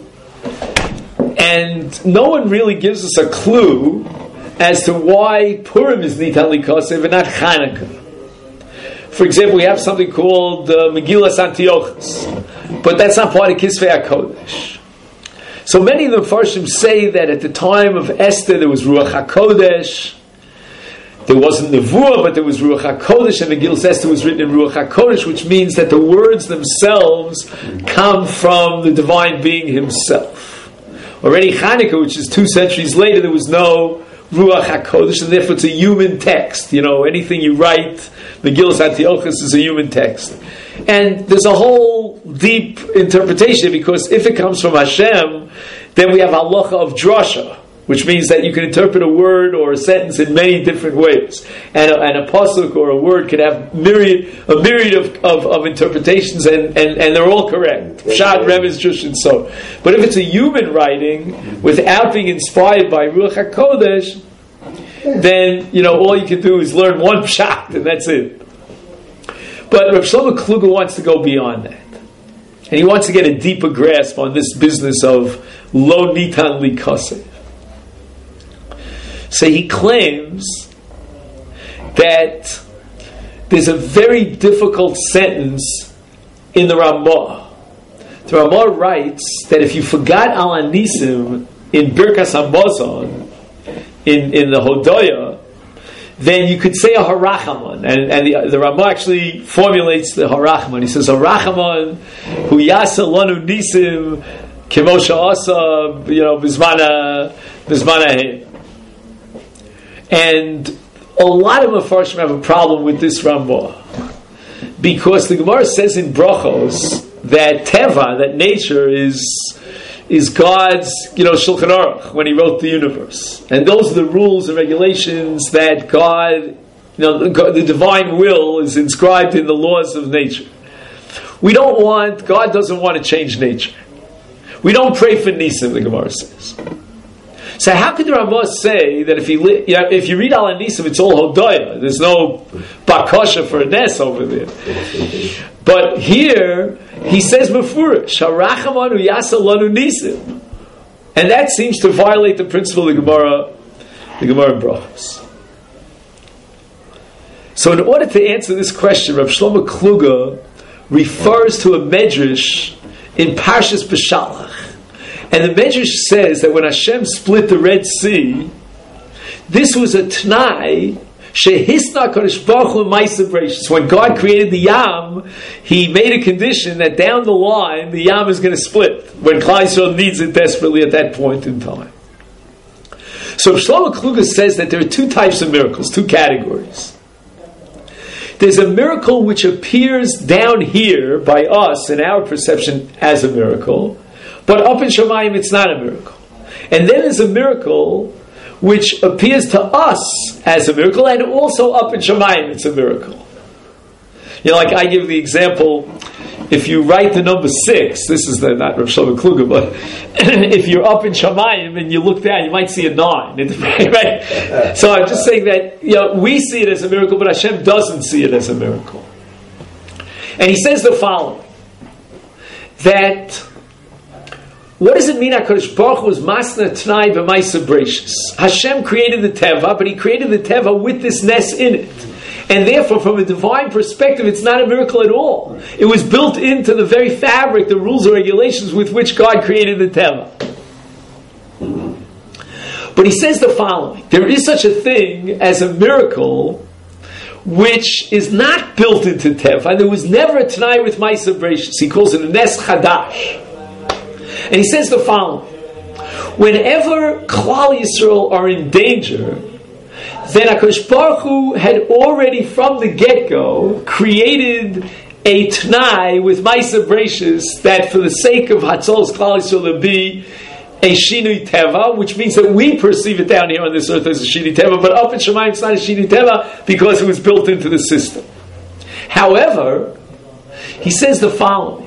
And no one really gives us a clue as to why Purim is Nitan Li Kosef and not Chanukah. For example, we have something called uh, Megillas Antiochus, but that's not part of Kisvei HaKodesh. So many of the Farshim say that at the time of Esther there was Ruach HaKodesh, there wasn't Nevuah, but there was Ruach HaKodesh, and Megillas Esther was written in Ruach HaKodesh, which means that the words themselves come from the divine being himself. Already Chanukah, which is two centuries later, there was no Ruach HaKodesh, and therefore it's a human text. You know, anything you write, Megillas Antiochus is a human text. And there's a whole deep interpretation, because if it comes from Hashem, then we have halacha of drasha, which means that you can interpret a word or a sentence in many different ways. And a, and a pasuk or a word can have myriad, a myriad of, of, of interpretations, and, and, and they're all correct. Pshat, Remez, Jush, and so. But if it's a human writing, without being inspired by Ruach HaKodesh, then, you know, all you can do is learn one pshat, and that's it. But Rav Shlomo Kluger wants to go beyond that. And he wants to get a deeper grasp on this business of Lo Nitan Li Kosef. So he claims that there's a very difficult sentence in the Ramah. The Ramah writes that if you forgot Al Anisim in Birkas HaMazon, in, in the Hodaya, then you could say a Harachaman. And, and the, the Ramah actually formulates the Harachaman. He says, Harachaman, Hu Yasa Lanu Nisim, Kimosha Asa, you know, Bizmana, Bizmana. And a lot of Mefarshim have a problem with this Ramah, because the Gemara says in Brachos that Teva, that nature, is is God's, you know, Shulchan Aruch when He wrote the universe, and those are the rules and regulations that God, you know, the, the divine will is inscribed in the laws of nature. We don't want, God doesn't want to change nature. We don't pray for Nisim, the Gemara says. So how could the Ramah say that if you li- you know, if you read Al Anisim, it's all Hodaya? There's no Bakasha for a Nes over there. But here he says Mefurish, Harachamanu Yasa Lanu Nisim, and that seems to violate the principle of the Gemara, the Gemara in Brachos. So in order to answer this question, Rav Shlomo Kluger refers to a medrash in Parshas Beshalach. And the Medrash says that when Hashem split the Red Sea, this was a T'nai shehisna Kodesh Baruch Hu Ma'aseh Bereishis. When God created the Yam, He made a condition that down the line the Yam is going to split when Klal Yisrael needs it desperately at that point in time. So Shlomo Kluger says that there are two types of miracles, two categories. There's a miracle which appears down here by us in our perception as a miracle, but up in Shamayim it's not a miracle. And then there's a miracle which appears to us as a miracle, and also up in Shamayim it's a miracle. You know, like I give the example, if you write the number six, this is the, not Rav Shlomo Kluger, but if you're up in Shamayim and you look down, you might see a nine. Right? So I'm just saying that, you know, we see it as a miracle, but Hashem doesn't see it as a miracle. And he says the following, that what does it mean HaKadosh Baruch Hu was Masna T'nai B'Maisa Breishis? Hashem created the Teva, but he created the Teva with this Nes in it. And therefore, from a divine perspective, it's not a miracle at all. It was built into the very fabric, the rules and regulations with which God created the Teva. But he says the following, there is such a thing as a miracle which is not built into Teva. There was never a T'nai with Maisa Breishis. He calls it a Nes Chadash. And he says the following, whenever Klal Yisrael are in danger, then HaKadosh Baruch Hu had already from the get-go created a T'nai with Maisa Breishis that for the sake of Hatzolos Klal Yisrael there be a Shinui Teva, which means that we perceive it down here on this earth as a Shinui Teva, but up in Shemayim it's not a Shinui Teva because it was built into the system. However, he says the following,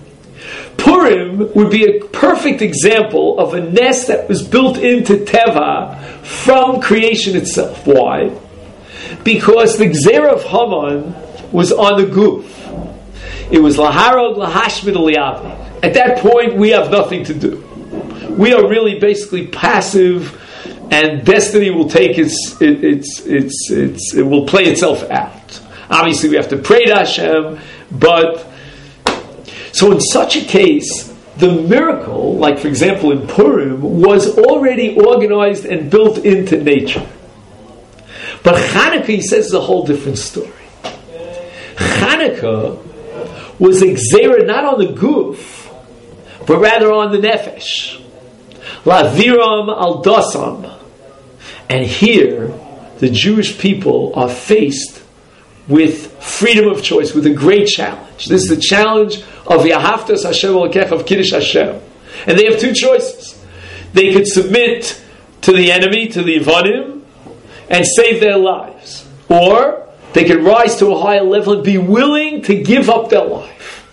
Purim would be a perfect example of a Nes that was built into Teva from creation itself. Why? Because the Gzera of Haman was on the Guf. It was Laharog, Lahashmid, Liyavi. At that point, we have nothing to do. We are really basically passive, and destiny will take its, it, its, its, its, it will play itself out. Obviously, we have to pray to Hashem, but so in such a case, the miracle, like for example in Purim, was already organized and built into nature. But Chanukah, he says, is a whole different story. Chanukah was a gzera not on the guf, but rather on the nefesh. Laviram al dasam. And here, the Jewish people are faced with freedom of choice, with a great challenge. This is the challenge of Yahavtas Hashem Elokecha, of Kiddush Hashem. And they have two choices. They could submit to the enemy, to the Yevanim, and save their lives. Or they could rise to a higher level and be willing to give up their life.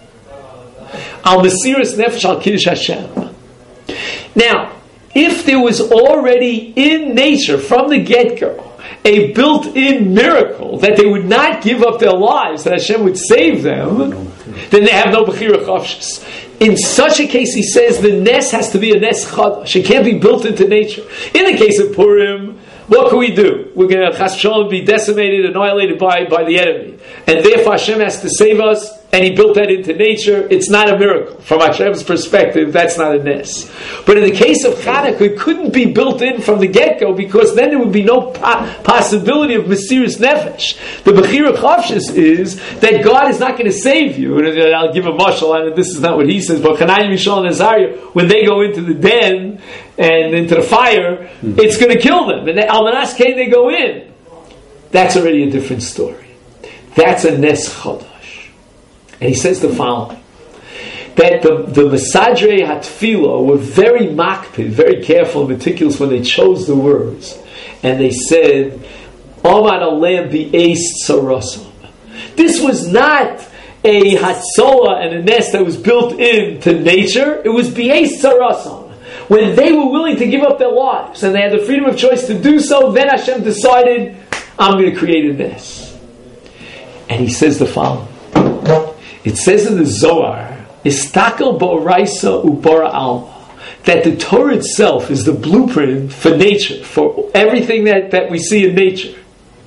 Al Mesiras Nefesh al Kiddush Hashem. Now, if there was already in nature, from the get-go, a built-in miracle that they would not give up their lives, that Hashem would save them, then they have no Bechira Chavshis. In such a case, he says, the Nes has to be a Nes Chadash. It can't be built into nature. In the case of Purim, what can we do? We're going to, Chas V'Shalom, be decimated, annihilated by, by the enemy. And therefore Hashem has to save us, and He built that into nature. It's not a miracle. From Hashem's perspective, that's not a Nes. But in the case of Chanukah, it couldn't be built in from the get-go, because then there would be no po- possibility of Mesiras Nefesh. The Bechira Chavshis is that God is not going to save you. And I'll give a mashal, and this is not what he says, but Hananiah, Mishael, and Azariah, when they go into the den and into the fire, mm-hmm. it's going to kill them. And Almanas Kain, they go in. That's already a different story. That's a Nes Chadash. And he says the following, that the, the Mesadrei HaTfilah were very makpid, very careful and meticulous when they chose the words. And they said, Omad Alem B'Eis Tzarosam. This was not a Hatzolah and a nest that was built into nature. It was B'Eis Tzarosam. When they were willing to give up their lives and they had the freedom of choice to do so, then Hashem decided, I'm going to create a nest. And he says the following. It says in the Zohar, Istakel Bo'raisa Ubora Alma, that the Torah itself is the blueprint for nature, for everything that, that we see in nature.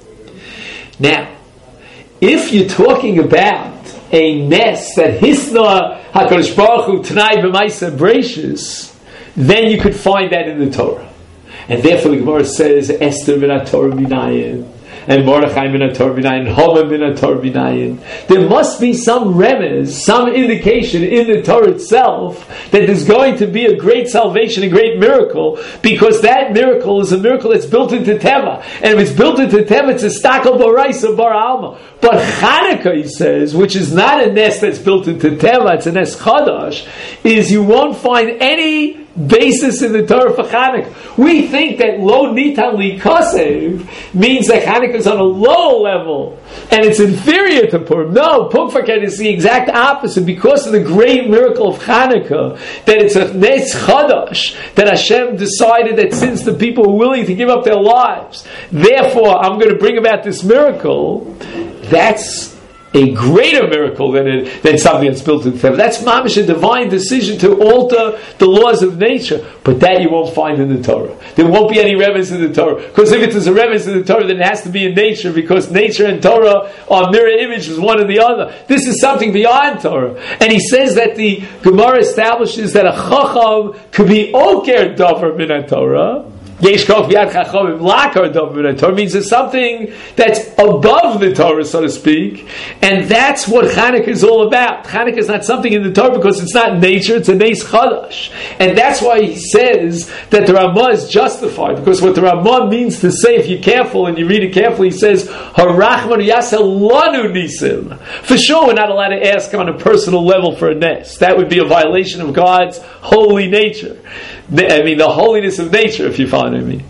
Now, if you're talking about a nest that Hisna HaKadosh Baruch Hu T'nai B'Maisa Breishis, then you could find that in the Torah. And therefore the Gemara says, Esther V'na Torah Minayin, and Mordechai min HaTorah b'nayin, Haman min HaTorah b'nayin. There must be some remez, some indication in the Torah itself that there's going to be a great salvation, a great miracle, because that miracle is a miracle that's built into Teva. And if it's built into Teva, it's a stakel b'raisa bar alma. But Chanukah, he says, which is not a nest that's built into Teva, it's a nest chadash, is you won't find any basis in the Torah for Chanukah. We think that lo nitan li kosev means that Chanukah is on a low level and it's inferior to Purim. No, Purim is the exact opposite because of the great miracle of Chanukah, that it's a nes chadash, that Hashem decided that since the people were willing to give up their lives, therefore I'm going to bring about this miracle. That's a greater miracle than it, than something that's built in the Torah. That's mamish, a divine decision to alter the laws of nature. But that you won't find in the Torah. There won't be any reference in the Torah. Because if it is a reference in the Torah, then it has to be in nature, because nature and Torah are mirror images, one or the other. This is something beyond Torah. And he says that the Gemara establishes that a chacham could be oker davar min Torah. Yesh koch v'yad chachamim lakar davar min Torah means it's something that's above the Torah, so to speak, and that's what Chanukah is all about. Chanukah is not something in the Torah because it's not nature; it's a nes chadash, and that's why he says that the Ramah is justified, because what the Ramah means to say, if you're careful and you read it carefully, he says harachmanu yaseh lanu nisim. For sure, we're not allowed to ask on a personal level for a nes. That would be a violation of God's holy nature. I mean, the holiness of nature, if you follow me.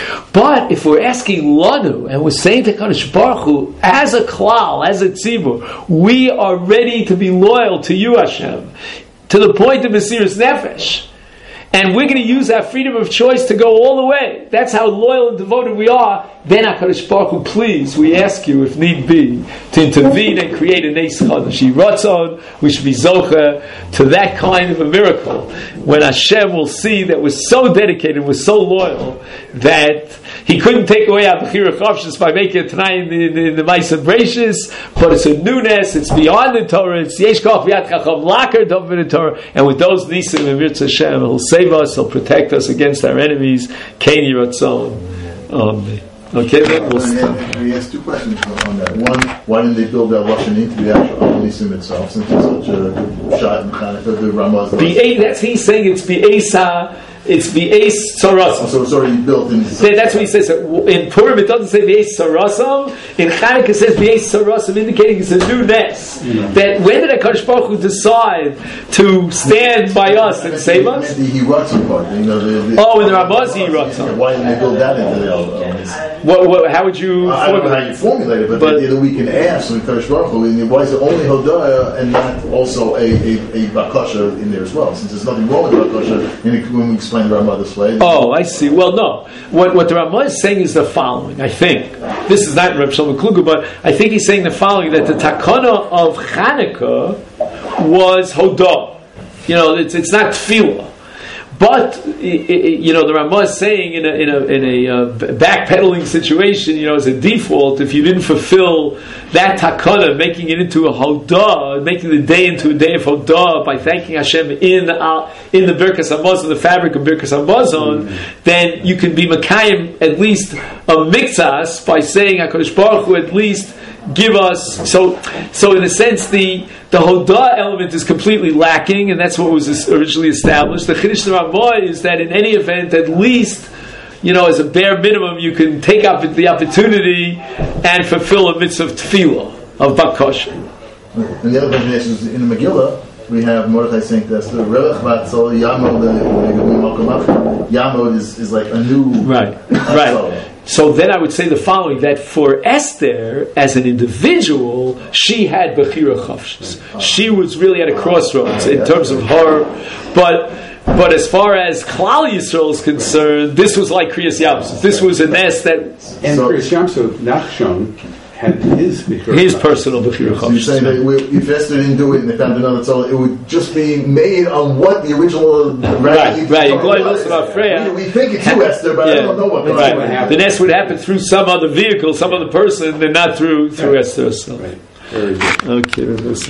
But if we're asking Lanu, and we're saying to Kadosh Baruch Hu, as a klal, as a tzibur, we are ready to be loyal to you, Hashem, to the point of Mesiras Nefesh. And we're going to use our freedom of choice to go all the way. That's how loyal and devoted we are. Then HaKadosh Baruch Hu, please, we ask you, if need be, to intervene and create a Nes Chadash. Ratzon, we should be zocher to that kind of a miracle, when Hashem will see that we're so dedicated, we're so loyal, that He couldn't take away our Bechira Chavshis by making it tonight in the, in the, the Maisa Breishis, but it's a newness, it's beyond the Torah, it's Yesh Koch V'yad Chacham Lakar Dov in the Torah, and with those Nisim and Mirz Hashem, He'll save us, He'll protect us against our enemies. Kein Yiratzon. Amen. Okay, then we'll stop. We asked two questions on that. One, why didn't they build that Russian into the actual Nisim itself, since it's such a shot in Chanukah, the Ramaz? The that's he's saying it's Be'esa. It's V'es Sarasam. So it's already built in. That's what he says. In Purim it doesn't say V'es Sarasam. In Chanukah it says V'es Sarasam, indicating it's a new nest. Yeah. That when did HaKadosh Baruch Hu decide to stand by us and save us? The Hiratzon part, you know. The, the, oh, in the Ramaz Hiratzon. Why didn't they build that into the uh, what, what, how would you? Uh, I don't know how you formulate it, but, but the idea that we can ask the HaKadosh Baruch Hu, why is it only Hodaya and not also a a, a bakasha in there as well? Since there's nothing wrong with bakasha, when we explain the Ramah this way. Oh, I see. Well, no. What what the Ramah is saying is the following. I think this is not Reb Shlomo Kluger, but I think he's saying the following: that the takana of Chanukah was Hodah. You know, it's it's not tefillah. But you know, the Ramah is saying in a in a in a uh, backpedaling situation, you know, as a default, if you didn't fulfill that takana, making it into a hodah, making the day into a day of hodah by thanking Hashem in uh, in the Birkas Hamazon, the fabric of Birkas Hamazon, mm-hmm. then you can be Makayim at least a mixas by saying HaKadosh Baruch Hu at least give us. So so in a sense the The Hodah element is completely lacking, and that's what was originally established. The Chiddush Ramah is that in any event, at least, you know, as a bare minimum, you can take up the opportunity and fulfill a mitzvah of tefillah, of bakosha. And the other question is, in the Megillah, we have Mordechai saying that's the Relech Batzol Yamod, Yamod is, is like a new... Right, right. So then I would say the following, that for Esther, as an individual, she had Bechira Chavshis. She was really at a crossroads in terms of her, but but as far as Klal Yisrael is concerned, this was like Kriyas Yamsuf. This was a nest that... And so, Kriyas Yamsuf, Nachshon, had his Bechira His personal Bechira Chavshis. So you're saying that we, if Esther didn't do it and they found another tzol, it would just be made on what the original... Right, right. right. We, we think it's you, Esther, but yeah. I don't know what right. would happen. The nest would happen through some other vehicle, some other person, and not through, through right. Esther herself. Right. Very good. Okay.